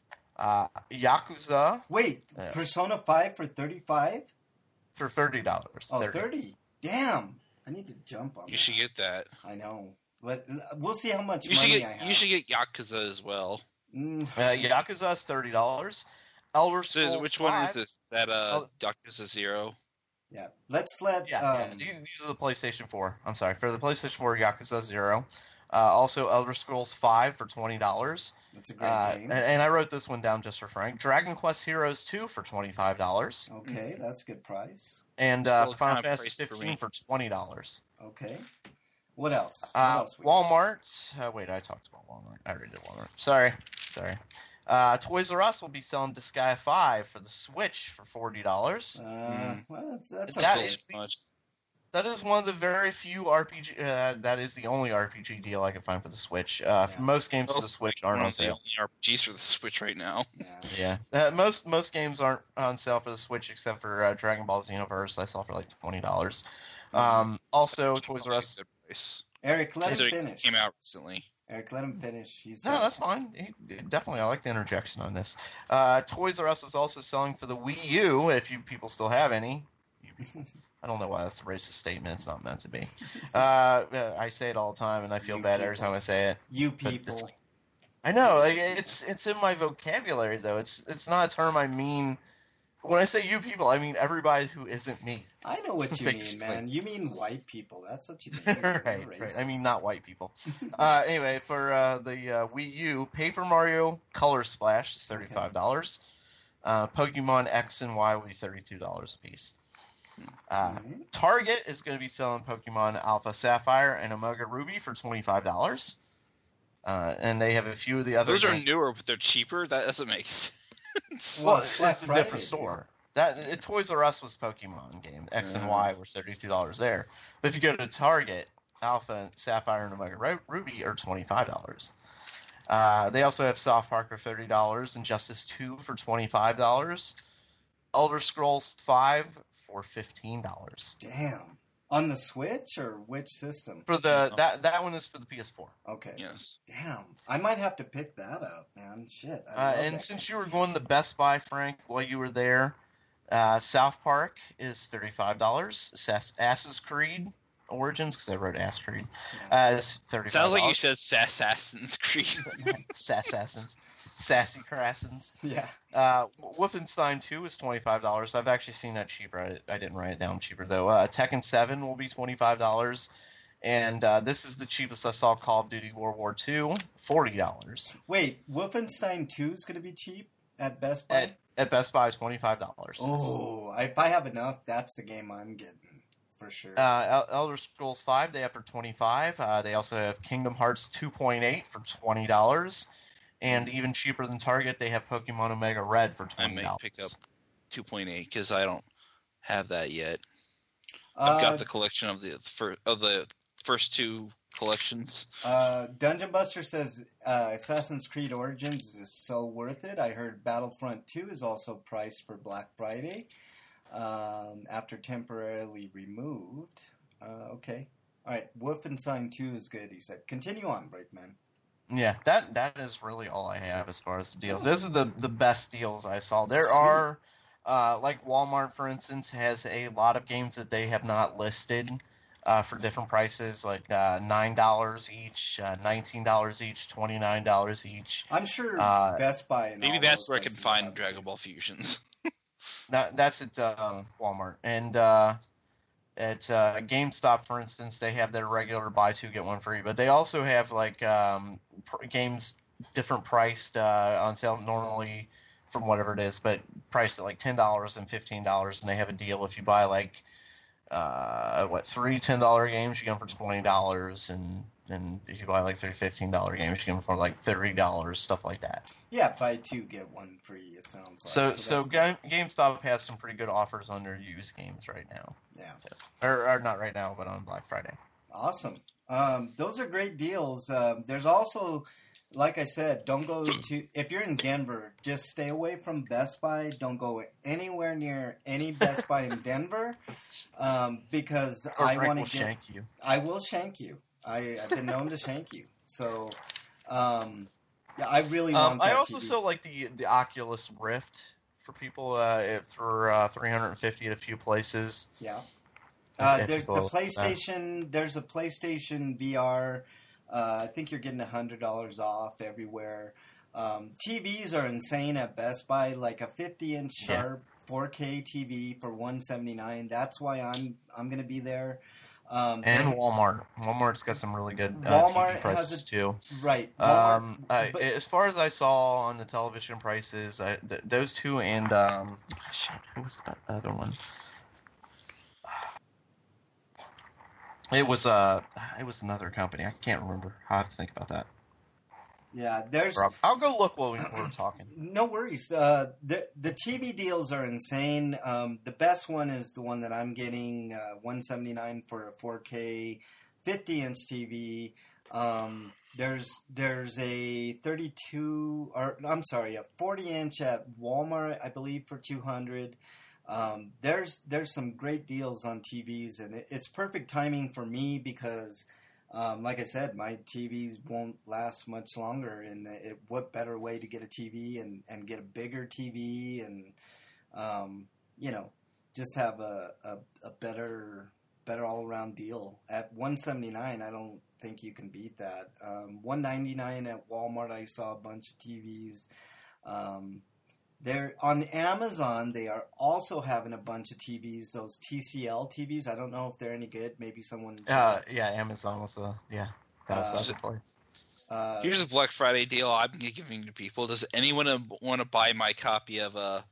Uh, Yakuza Wait, Yeah. Persona five for thirty-five? for thirty dollars. Oh, thirty. Damn. I need to jump on You that. should get that. I know. But we'll see how much You should money I get. have. You should get Yakuza as well. Mm, Uh, Yakuza is thirty dollars. Elder So Scrolls which one five, is this? That uh, Oh. Yakuza Zero. yeah. Let's let... Yeah, um, yeah. These, these are the PlayStation four. I'm sorry. For the PlayStation four, Yakuza Zero. Uh, also, Elder Scrolls five for twenty dollars. It's a great Uh, game. and, and I wrote this one down just for Frank. Dragon Quest Heroes two for twenty-five dollars. Okay, that's a good price. And uh, Still Final kinda Fantasy priced for fifteen me. for twenty dollars. Okay. What else? What Uh, else we got? Walmart. Uh, wait, I talked about Walmart. I already did Walmart. Sorry. Sorry. Uh, Toys R Us will be selling Disgaea five for the Switch for forty dollars. Uh, Mm. well, that's, that's That okay. is- much. That is one of the very few R P G. Uh, that is the only R P G deal I can find for the Switch. Uh, Yeah. for most games for the Most Switch One aren't on of the sale. only R P Gs for the Switch right now. Yeah. Yeah, uh, most most games aren't on sale for the Switch except for uh, Dragon Ball Xenoverse. I saw for like twenty dollars. Um, also, Toys R Us. Good price. Eric, let him Considering it finish. Came out recently. Eric, let him finish. He's No, got- that's fine. He- Definitely, I like the interjection on this. Uh, Toys R Us is also selling for the Wii U, if you people still have any. I don't know why that's a racist statement. It's not meant to be. Uh, I say it all the time, and I feel You bad every people. time I say it. You But it's- people. I know, like, it's it's in my vocabulary though. It's it's not a term I mean. When I say you people, I mean everybody who isn't me. I know what you mean, Basically. man. You mean white people. That's what you mean. You're right, right. I racist. mean not white people. uh, anyway, for uh, the uh, Wii U, Paper Mario Color Splash is thirty-five dollars. Uh, Pokemon X and Y will be thirty-two dollars a piece. Uh, Alright. Target is going to be selling Pokemon Alpha Sapphire and Omega Ruby for twenty-five dollars. Uh, and they have a few of the other. Those are games. newer, but they're cheaper. That doesn't make sense. Well, Well, it's it's, Black a Friday, different dude. store. That it, Toys R Us was Pokemon game. X and Yeah. Y were thirty-two dollars there. But if you go to Target, Alpha, Sapphire, and Omega Ru- Ruby are twenty-five dollars. Uh, they also have Soft Park for thirty dollars, Injustice two for twenty-five dollars, Elder Scrolls five for fifteen dollars. Damn. On the Switch or which system? For the Oh. that that one is for the P S four. Okay. Yes. Damn. I might have to pick that up, man. Shit. I Uh, love and that since game. you were going to Best Buy, Frank, while you were there, uh, South Park is thirty-five dollars. Sass- Assassin's Creed Origins, because I wrote Ass Creed, uh, is thirty-five dollars. Sounds like you said Assassin's Creed. Sassassins. Sassy Crassins. Yeah. Uh, Wolfenstein two is twenty-five dollars. I've actually seen that cheaper. I, I didn't write it down cheaper, though. Uh, Tekken seven will be twenty-five dollars. And uh, this is the cheapest I saw Call of Duty World War two, forty dollars. Wait, Wolfenstein two is going to be cheap at Best Buy? At, at Best Buy, twenty-five dollars. Oh, if I have enough, that's the game I'm getting for sure. Uh, El- Elder Scrolls five, they have for twenty-five dollars. Uh, they also have Kingdom Hearts two point eight for twenty dollars. And even cheaper than Target, they have Pokemon Omega Red for I twenty may dollars. pick up two point eight because I don't have that yet. uh, I've got the collection of the fir- of the first two collections. uh, Dungeon Buster says uh, Assassin's Creed Origins is so worth it. I heard Battlefront two is also priced for Black Friday um, after temporarily removed. Uh, okay. All right. Wolfenstein two is good, he said. Continue on, Breakman. Yeah, that that is really all I have as far as the deals. Those are the, the best deals I saw. There Sweet. are Uh, like Walmart, for instance, has a lot of games that they have not listed uh, for different prices, like uh, nine dollars each, uh, nineteen dollars each, twenty-nine dollars each. I'm sure Uh, Best Buy and Maybe all that's those where I can places find have it. Dragon Ball Fusions. That, that's at um, Walmart. And uh, at uh, GameStop, for instance, they have their regular buy two, get one free. But they also have like um, pr- games different priced uh, on sale normally from whatever it is, but priced at like ten dollars and fifteen dollars. And they have a deal if you buy like, uh, what, three ten dollar games, you get them for twenty dollars. And, and if you buy like three fifteen dollar games, you get them for like thirty dollars, stuff like that. Yeah, buy two, get one free, it sounds like. So, so, that's- Ga- GameStop has some pretty good offers on their used games right now. yeah. Or, or not right now, but on Black Friday. Awesome. Um, those are great deals. Um, there's also, like I said, don't go to, if you're in Denver, just stay away from Best Buy. Don't go anywhere near any Best Buy in Denver um, because Or I Frank want will to get, shank you. I will shank you. I, I've been known to shank you. So, um, yeah, I really want Um, that I also T V. sell like the the Oculus Rift for people uh, if- for uh, three hundred fifty at a few places. Yeah. If- Uh, if there, people the like that. PlayStation, there's a PlayStation V R. Uh, I think you're getting one hundred dollars off everywhere. Um, T Vs are insane at Best Buy, like a fifty inch Yeah. sharp four K T V for one hundred seventy-nine dollars. That's why I'm I'm going to be there. Um, And they- Walmart. Walmart's got some really good uh, T Walmart V has prices a- too. right. Walmart, Um, I, but- as far as I saw on the television prices, I, th- those two and um, shit, who was that other one? It was uh, it was another company. I can't remember. I have to think about that. yeah, there's Rob, I'll go look while we, we're talking. no worries. Uh, the the T V deals are insane. Um, the best one is the one that I'm getting, uh, one seventy-nine for a four K fifty inch T V. Um, there's there's a thirty-two or I'm sorry, a forty inch at Walmart, I believe, for two hundred. Um, there's there's some great deals on T Vs, and it, it's perfect timing for me because, um, like I said, my T Vs won't last much longer. And it, what better way to get a T V and, and get a bigger T V and, um, you know, just have a, a, a better better all around deal at one seventy-nine. I don't think you can beat that. Um, one ninety-nine at Walmart. I saw a bunch of T Vs. Um, They're on Amazon. They are also having a bunch of T Vs. Those T C L T Vs. I don't know if they're any good. Maybe someone. Uh, yeah, Amazon was a yeah. That was Uh, the other place. uh, Here's a Black Friday deal I'm giving to people. Does anyone want to buy my copy of a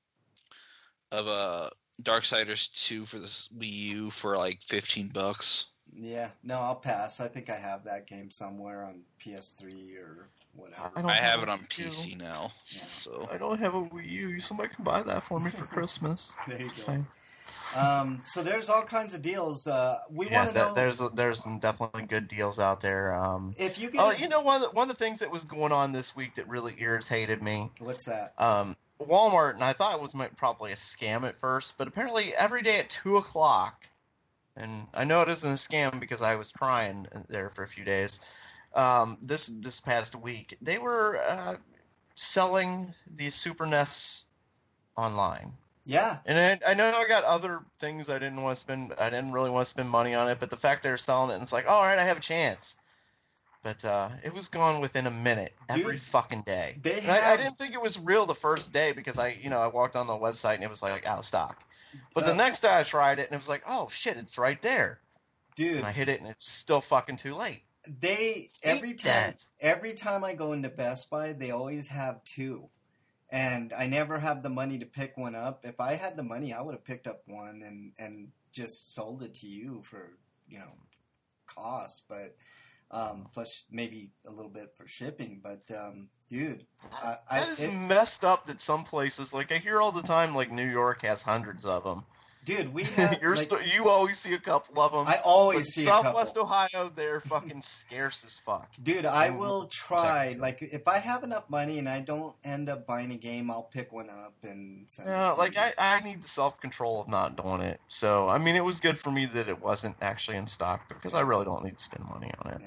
of a Darksiders two for this Wii U for like fifteen bucks? yeah. No, I'll pass. I think I have that game somewhere on P S three or whatever. I don't I have have it a on Wii P C now. So I don't have a Wii U. Somebody can buy that for me for Christmas. There you Just go. saying. Um, so there's all kinds of deals. Uh, we Yeah, want to know that, there's there's some definitely good deals out there. Um, if you get. oh, a- you know one of the, one of the things that was going on this week that really irritated me. what's that? Um, Walmart, and I thought it was might- probably a scam at first, but apparently every day at two o'clock, and I know it isn't a scam because I was trying there for a few days. Um, this this past week, they were uh, selling the Super N E S online. Yeah, And I, I know I got other things I didn't want to spend. I didn't really want to spend money on it, but the fact they're selling it, and it's like, all right, I have a chance. But uh, it was gone within a minute every Dude, fucking day. they And I, I have- didn't think it was real the first day because I, you know, I walked on the website and it was like out of stock. But Uh, the next day I tried it and it was like, oh shit, it's right there. dude. And I hit it and it's still fucking too late. They every Eat time that. every time I go into Best Buy, they always have two, and I never have the money to pick one up. If I had the money, I would have picked up one and and just sold it to you for you know cost, but um, plus maybe a little bit for shipping. But um, dude, I, I That is it- messed up that some places, like I hear all the time, like New York has hundreds of them. dude, we have You're like, st- you always see a couple of them. I always But see a Southwest couple. Ohio, they're fucking scarce as fuck. Dude, I I'm will protected. try. Like, if I have enough money and I don't end up buying a game, I'll pick one up and send it Yeah, to like you. I, I need the self control of not doing it. So I mean, it was good for me that it wasn't actually in stock because I really don't need to spend money on it. Yeah.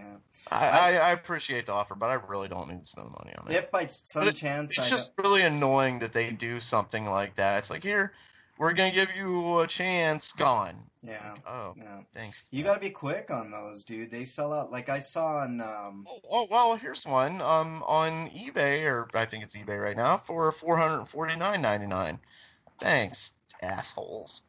I, I, I appreciate the offer, but I really don't need to spend money on it. If by some But it- chance, It's I just really annoying that they do something like that. It's like, here, we're going to give you a chance, gone. don't- yeah, Oh, yeah. thanks. You got to be quick on those, dude. They sell out. Like I saw on. Um, Oh, oh, well, here's one um, on eBay, or I think it's eBay right now, for four hundred forty-nine ninety-nine. Thanks, assholes.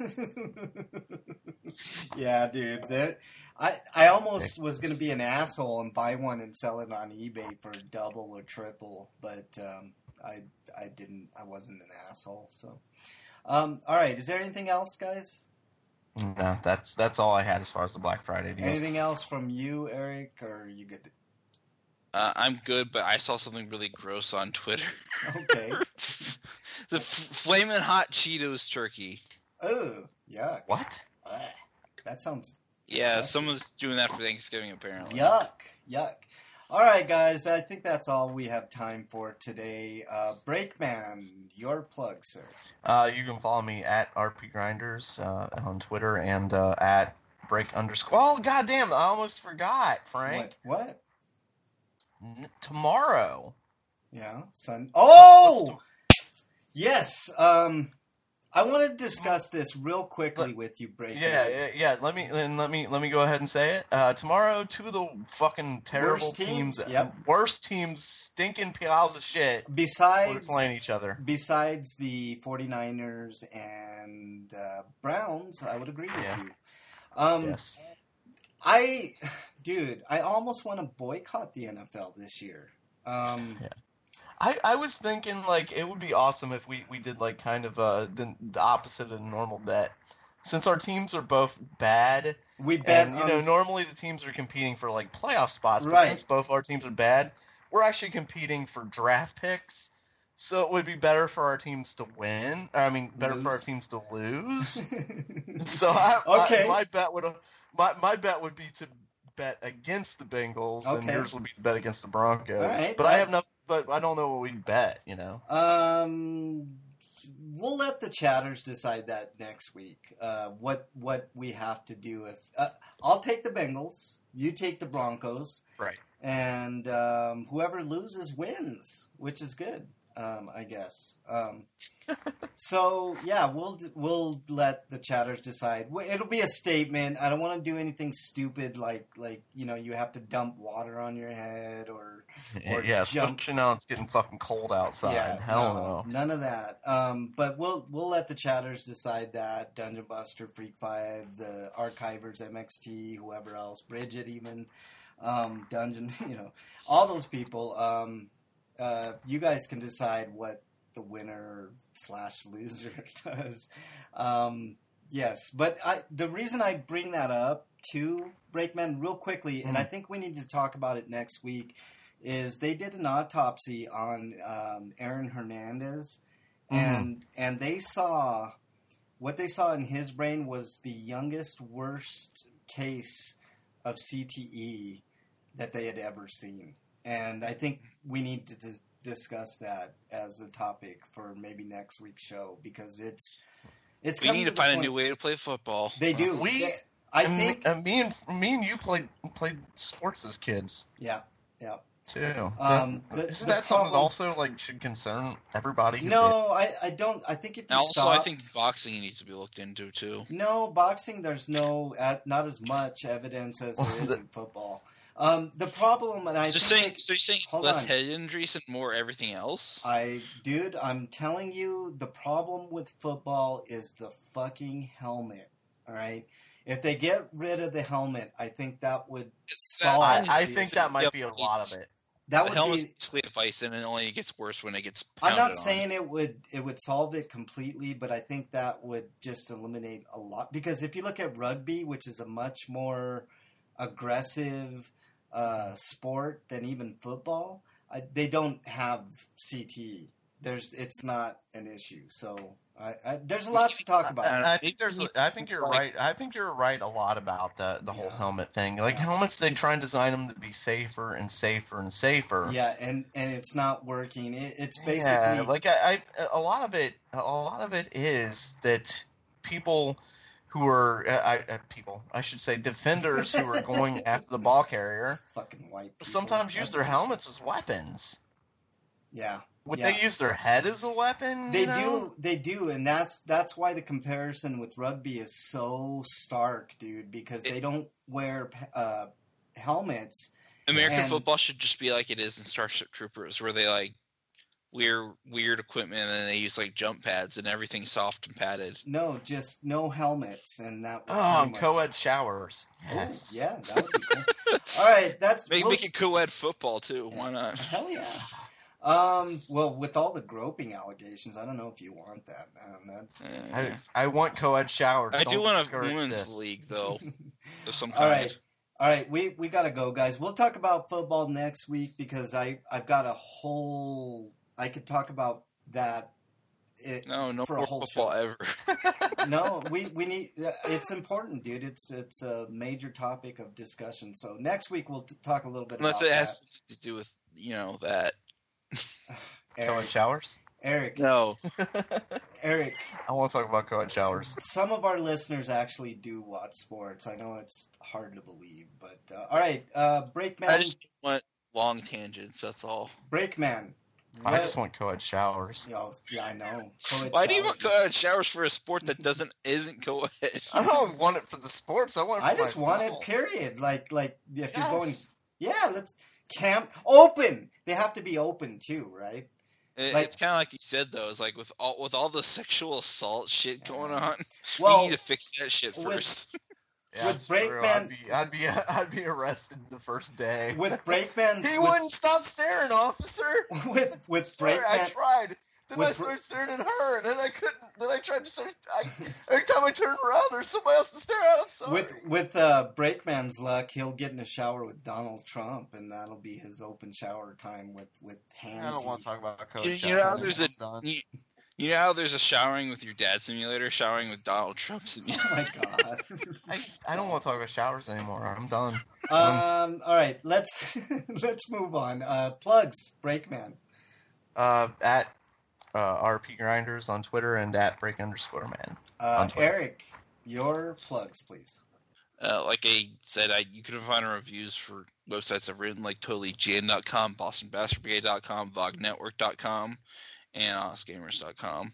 yeah, dude. That I I almost was gonna be an asshole and buy one and sell it on eBay for double or triple, but um, I I didn't. I wasn't an asshole. So, um, all right. Is there anything else, guys? No, that's that's all I had as far as the Black Friday deals. Anything else from you, Eric? Or are you good? Uh, I'm good, but I saw something really gross on Twitter. Okay. The f- flaming hot Cheetos turkey. Oh, yuck. What? Ugh. That sounds Yeah, disgusting. someone's doing that for Thanksgiving apparently. Yuck, yuck. All right, guys, I think that's all we have time for today. Uh, Breakman, your plug, sir. Uh, you can follow me at R P Grinders uh, on Twitter and uh, at break underscore. Oh, goddamn! I almost forgot, Frank. What? What? N- tomorrow. Yeah, son. Oh, What's yes. Um, I want to discuss this real quickly with you, Breakman. Yeah, yeah, yeah. Let me and let me let me go ahead and say it. Uh, tomorrow, two of the fucking terrible Worst teams? teams, Yep. worst teams, stinking piles of shit, were Besides, playing each other. besides the 49ers and uh, Browns, I would agree with Yeah. you. Um, Yes. I, dude, I almost want to boycott the N F L this year. Um, Yeah. I, I was thinking like it would be awesome if we, we did like kind of uh the, the opposite of a normal bet. Since our teams are both bad, we bet and you on- know normally the teams are competing for like playoff spots, but Right. since both our teams are bad, we're actually competing for draft picks. So it would be better for our teams to win. I mean, better for our Lose. teams to lose. So I, Okay. I, my bet would my my bet would be to bet against the Bengals, and Okay. yours would be to bet against the Broncos. All right, but I that- have no, but I don't know what we bet. You know. Um, we'll let the chatters decide that next week. Uh, what what we have to do if uh, I'll take the Bengals, you take the Broncos, Right. and um, whoever loses wins, which is good, um, I guess. Um, so yeah, we'll we'll let the chatters decide. W- It'll be a statement. I don't want to do anything stupid like like you know you have to dump water on your head or. Or yeah, jump. especially now it's getting fucking cold outside. Hell no. None of that. Um, but we'll we'll let the chatters decide that. Dungeon Buster, Freak Five, the Archivers, M X T, whoever else, Bridget, even um, Dungeon. You know, all those people. Um, uh, you guys can decide what the winner slash loser does. Um, yes, but I, the reason I bring that up too, Breakman, real quickly, and I think we need to talk about it next week. Is they did an autopsy on um, Aaron Hernandez, and and they saw what they saw in his brain was the youngest, worst case of C T E that they had ever seen, and I think we need to dis- discuss that as a topic for maybe next week's show because it's it's. We coming need to the find a point- new way to play football. They do. We- They- I And think. me, uh, me and me and you played played sports as kids Yeah. Yeah. too. Um, That- the- isn't the that something that problem- also like should concern everybody? who did- No, I, I don't. I think if you And also, stop, I think boxing needs to be looked into too. no boxing. There's no at, not as much evidence as there Well, is the- in football. Um, the problem, and I So think saying, it- so you're saying it's hold less on. head injuries and more everything else? I, dude, I'm telling you, the problem with football is the fucking helmet. All right, if they get rid of the helmet, I think that would It's that- solve. I, the I think issue. that might Yep, be a lot it's- of it. that the would helmet's be. basically advice, and it only gets worse when it gets I'm pounded not on. saying it would it would solve it completely, but I think that would just eliminate a lot. Because if you look at rugby, which is a much more aggressive uh, sport than even football, I, they don't have C T E. There's it's not an issue. So I, I, there's a lot to talk about. Uh, I, I think there's. I think you're like- right. I think you're right a lot about the the whole Yeah. helmet thing. Like Yeah. helmets, they try and design them to be safer and safer and safer. Yeah, and, and it's not working. It, it's basically Yeah, like I, I, a lot of it, a lot of it is that people who are uh, I, uh, people, I should say, defenders who are going after the ball carrier. Fucking white people. Sometimes use That's their what you helmets as weapons. Yeah. Would yeah. they use their head as a weapon? They you know? do, they do, and that's that's why the comparison with rugby is so stark, dude. Because It- they don't wear uh, helmets. American And- football should just be like it is in Starship Troopers, where they like wear weird equipment and then they use like jump pads and everything's soft and padded. No, just no helmets, and that. would Oh, pretty much- co-ed showers. Oh, Yes. yeah, that would be cool. All right, that's Make, we'll- make it co-ed football too. Why not? Hell yeah. Um, well, with all the groping allegations, I don't know if you want that, man. That, Eh. I, I want co-ed showers. I Don't do want a discourage women's this. league though, of some kind. All right. All right, we, we gotta go, guys. We'll talk about football next week because I I've got a whole. I could talk about that. It, No, no for a more whole football show. ever. No, we we need. It's important, dude. It's it's a major topic of discussion. So next week we'll t- talk a little bit Unless about it has to do with you know that. that. Co-ed Eric, showers? Eric, No. Eric. I want to talk about co-ed showers. Some of our listeners actually do watch sports. I know it's hard to believe, but uh, all right, uh, Breakman. I just want long tangents. That's all. Breakman. I what- just want co-ed showers. Oh, yeah, I know. Co-ed Why do you showers. want co-ed showers for a sport that doesn't isn't co-ed? I don't want it for the sports. I want it for I just want it. myself. Period. Like, like if you're going, Yes. yeah, let's camp open. They have to be open too, right? It- Like- it's kind of like you said though. It's like with all with all the sexual assault shit going on, Well, we need to fix that shit with- first. Yeah, With it's true. Breakman- I'd be, I'd be, I'd be arrested the first day. with Breakman, he with, wouldn't stop staring, officer. with with Sorry, I Breakman. tried. Then with I Br- started staring at her, and then I couldn't. Then I tried to start. I, every time I turn around, there's somebody else to stare at. I'm sorry. With with uh, Breakman's luck, he'll get in a shower with Donald Trump, and that'll be his open shower time with with hands. I don't want to talk about co-ed You, showers. you know how there's a It's done. you, you know how there's a showering with your dad simulator, showering with Donald Trump simulator. Oh my god. I, I don't want to talk about showers anymore. I'm done. Um. All right. Let's let's move on. Uh, plugs. Breakman. Uh, at uh, R P Grinders on Twitter and at break underscore man. Uh, On Twitter. Eric, your plugs, please. Uh, like I said, I you can find reviews for websites I've written, like totally g n dot com, boston bastard brigade dot com, vog network dot com, and honest gamers dot com.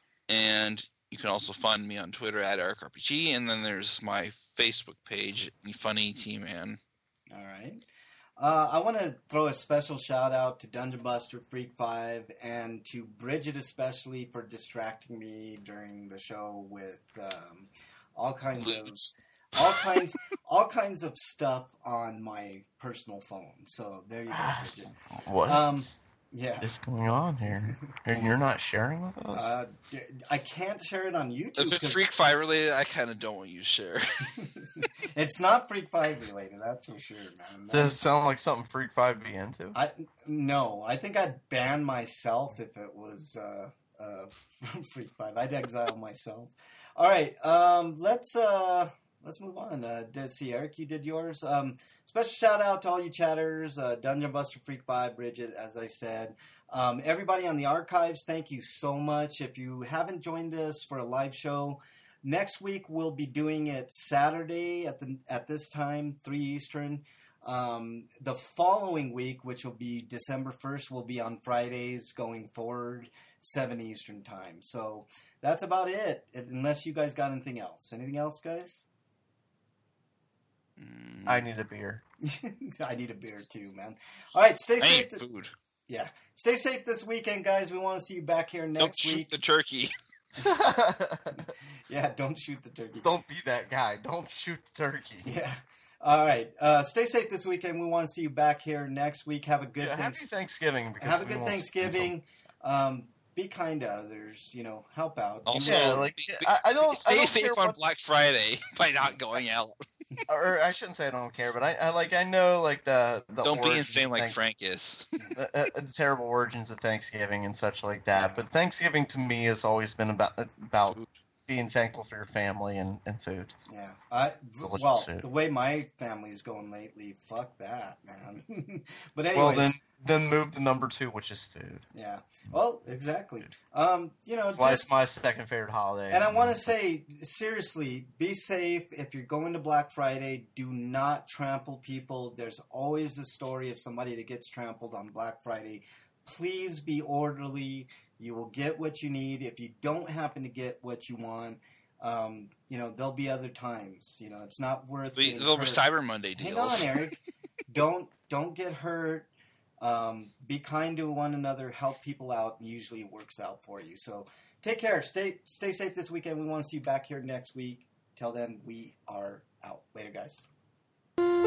And you can also find me on Twitter at Eric R P G, and then there's my Facebook page, Funny T-Man. All right. Uh, I want to throw a special shout out to Dungeon Buster Freak Five and to Bridget especially for distracting me during the show with um, all kinds of Lose. all kinds all kinds of stuff on my personal phone. So there you go, Bridget. What Um, is Yeah. going on here? And you're not sharing with us? Uh, d- I can't share it on YouTube. If it's 'cause Freak Five related, I kind of don't want you to share. it's not Freak Five related, that's for sure, man. Does it sound like something Freak Five be into? I no, I think I'd ban myself if it was uh, uh, Freak Five. I'd exile myself. All right, um, let's uh, let's move on. Uh, did see Eric? You did yours. Um, special shout out to all you chatters, uh, Dungeon Buster Freak Five, Bridget, as I said. Um, everybody on the archives, thank you so much. If you haven't joined us for a live show, next week we'll be doing it Saturday at the at this time, three Eastern. Um, the following week, which will be December first, will be on Fridays going forward, seven Eastern time. So that's about it, unless you guys got anything else. Anything else, guys? Mm, I need a beer. I need a beer too, man. All right, stay I safe. need th- food. yeah, stay safe this weekend, guys. We want to see you back here Don't next shoot week. the turkey. Yeah, don't shoot the turkey. Don't be that guy. Don't shoot the turkey. Yeah. All right. Uh, stay safe this weekend. We want to see you back here next week. Have a good Yeah, thanks- happy Thanksgiving. Because Have a we good won't see you until- Thanksgiving. Um, be kind to others. You know, help out. Do Also, Yeah, good. like be- I, I don't. I Stay don't safe care on what, Black Friday by not going out. or I shouldn't say I don't care, but I, I like I know like the the Don't be origins insane of like Thanks- Frank is. the, uh, the terrible origins of Thanksgiving and such like that. But Thanksgiving to me has always been about about Food. being thankful for your family and, and food. Yeah, I Delicious well food. the way my family's going lately, fuck that, man. But anyways, Well, then then move to number two, which is food. yeah. Well, exactly. Um, you know, That's why just, it's my second favorite holiday. and I want to say seriously, be safe if you're going to Black Friday. Do not trample people. There's always a story of somebody that gets trampled on Black Friday. Please be orderly. You will get what you need. If you don't happen to get what you want, um, you know, there'll be other times. You know, it's not worth The, getting there'll be hurt. Cyber Monday deals. Hang on, Eric. don't don't get hurt. Um, be kind to one another. Help people out. And usually it works out for you. So take care. Stay stay safe this weekend. We want to see you back here next week. Till then, we are out. Later, guys.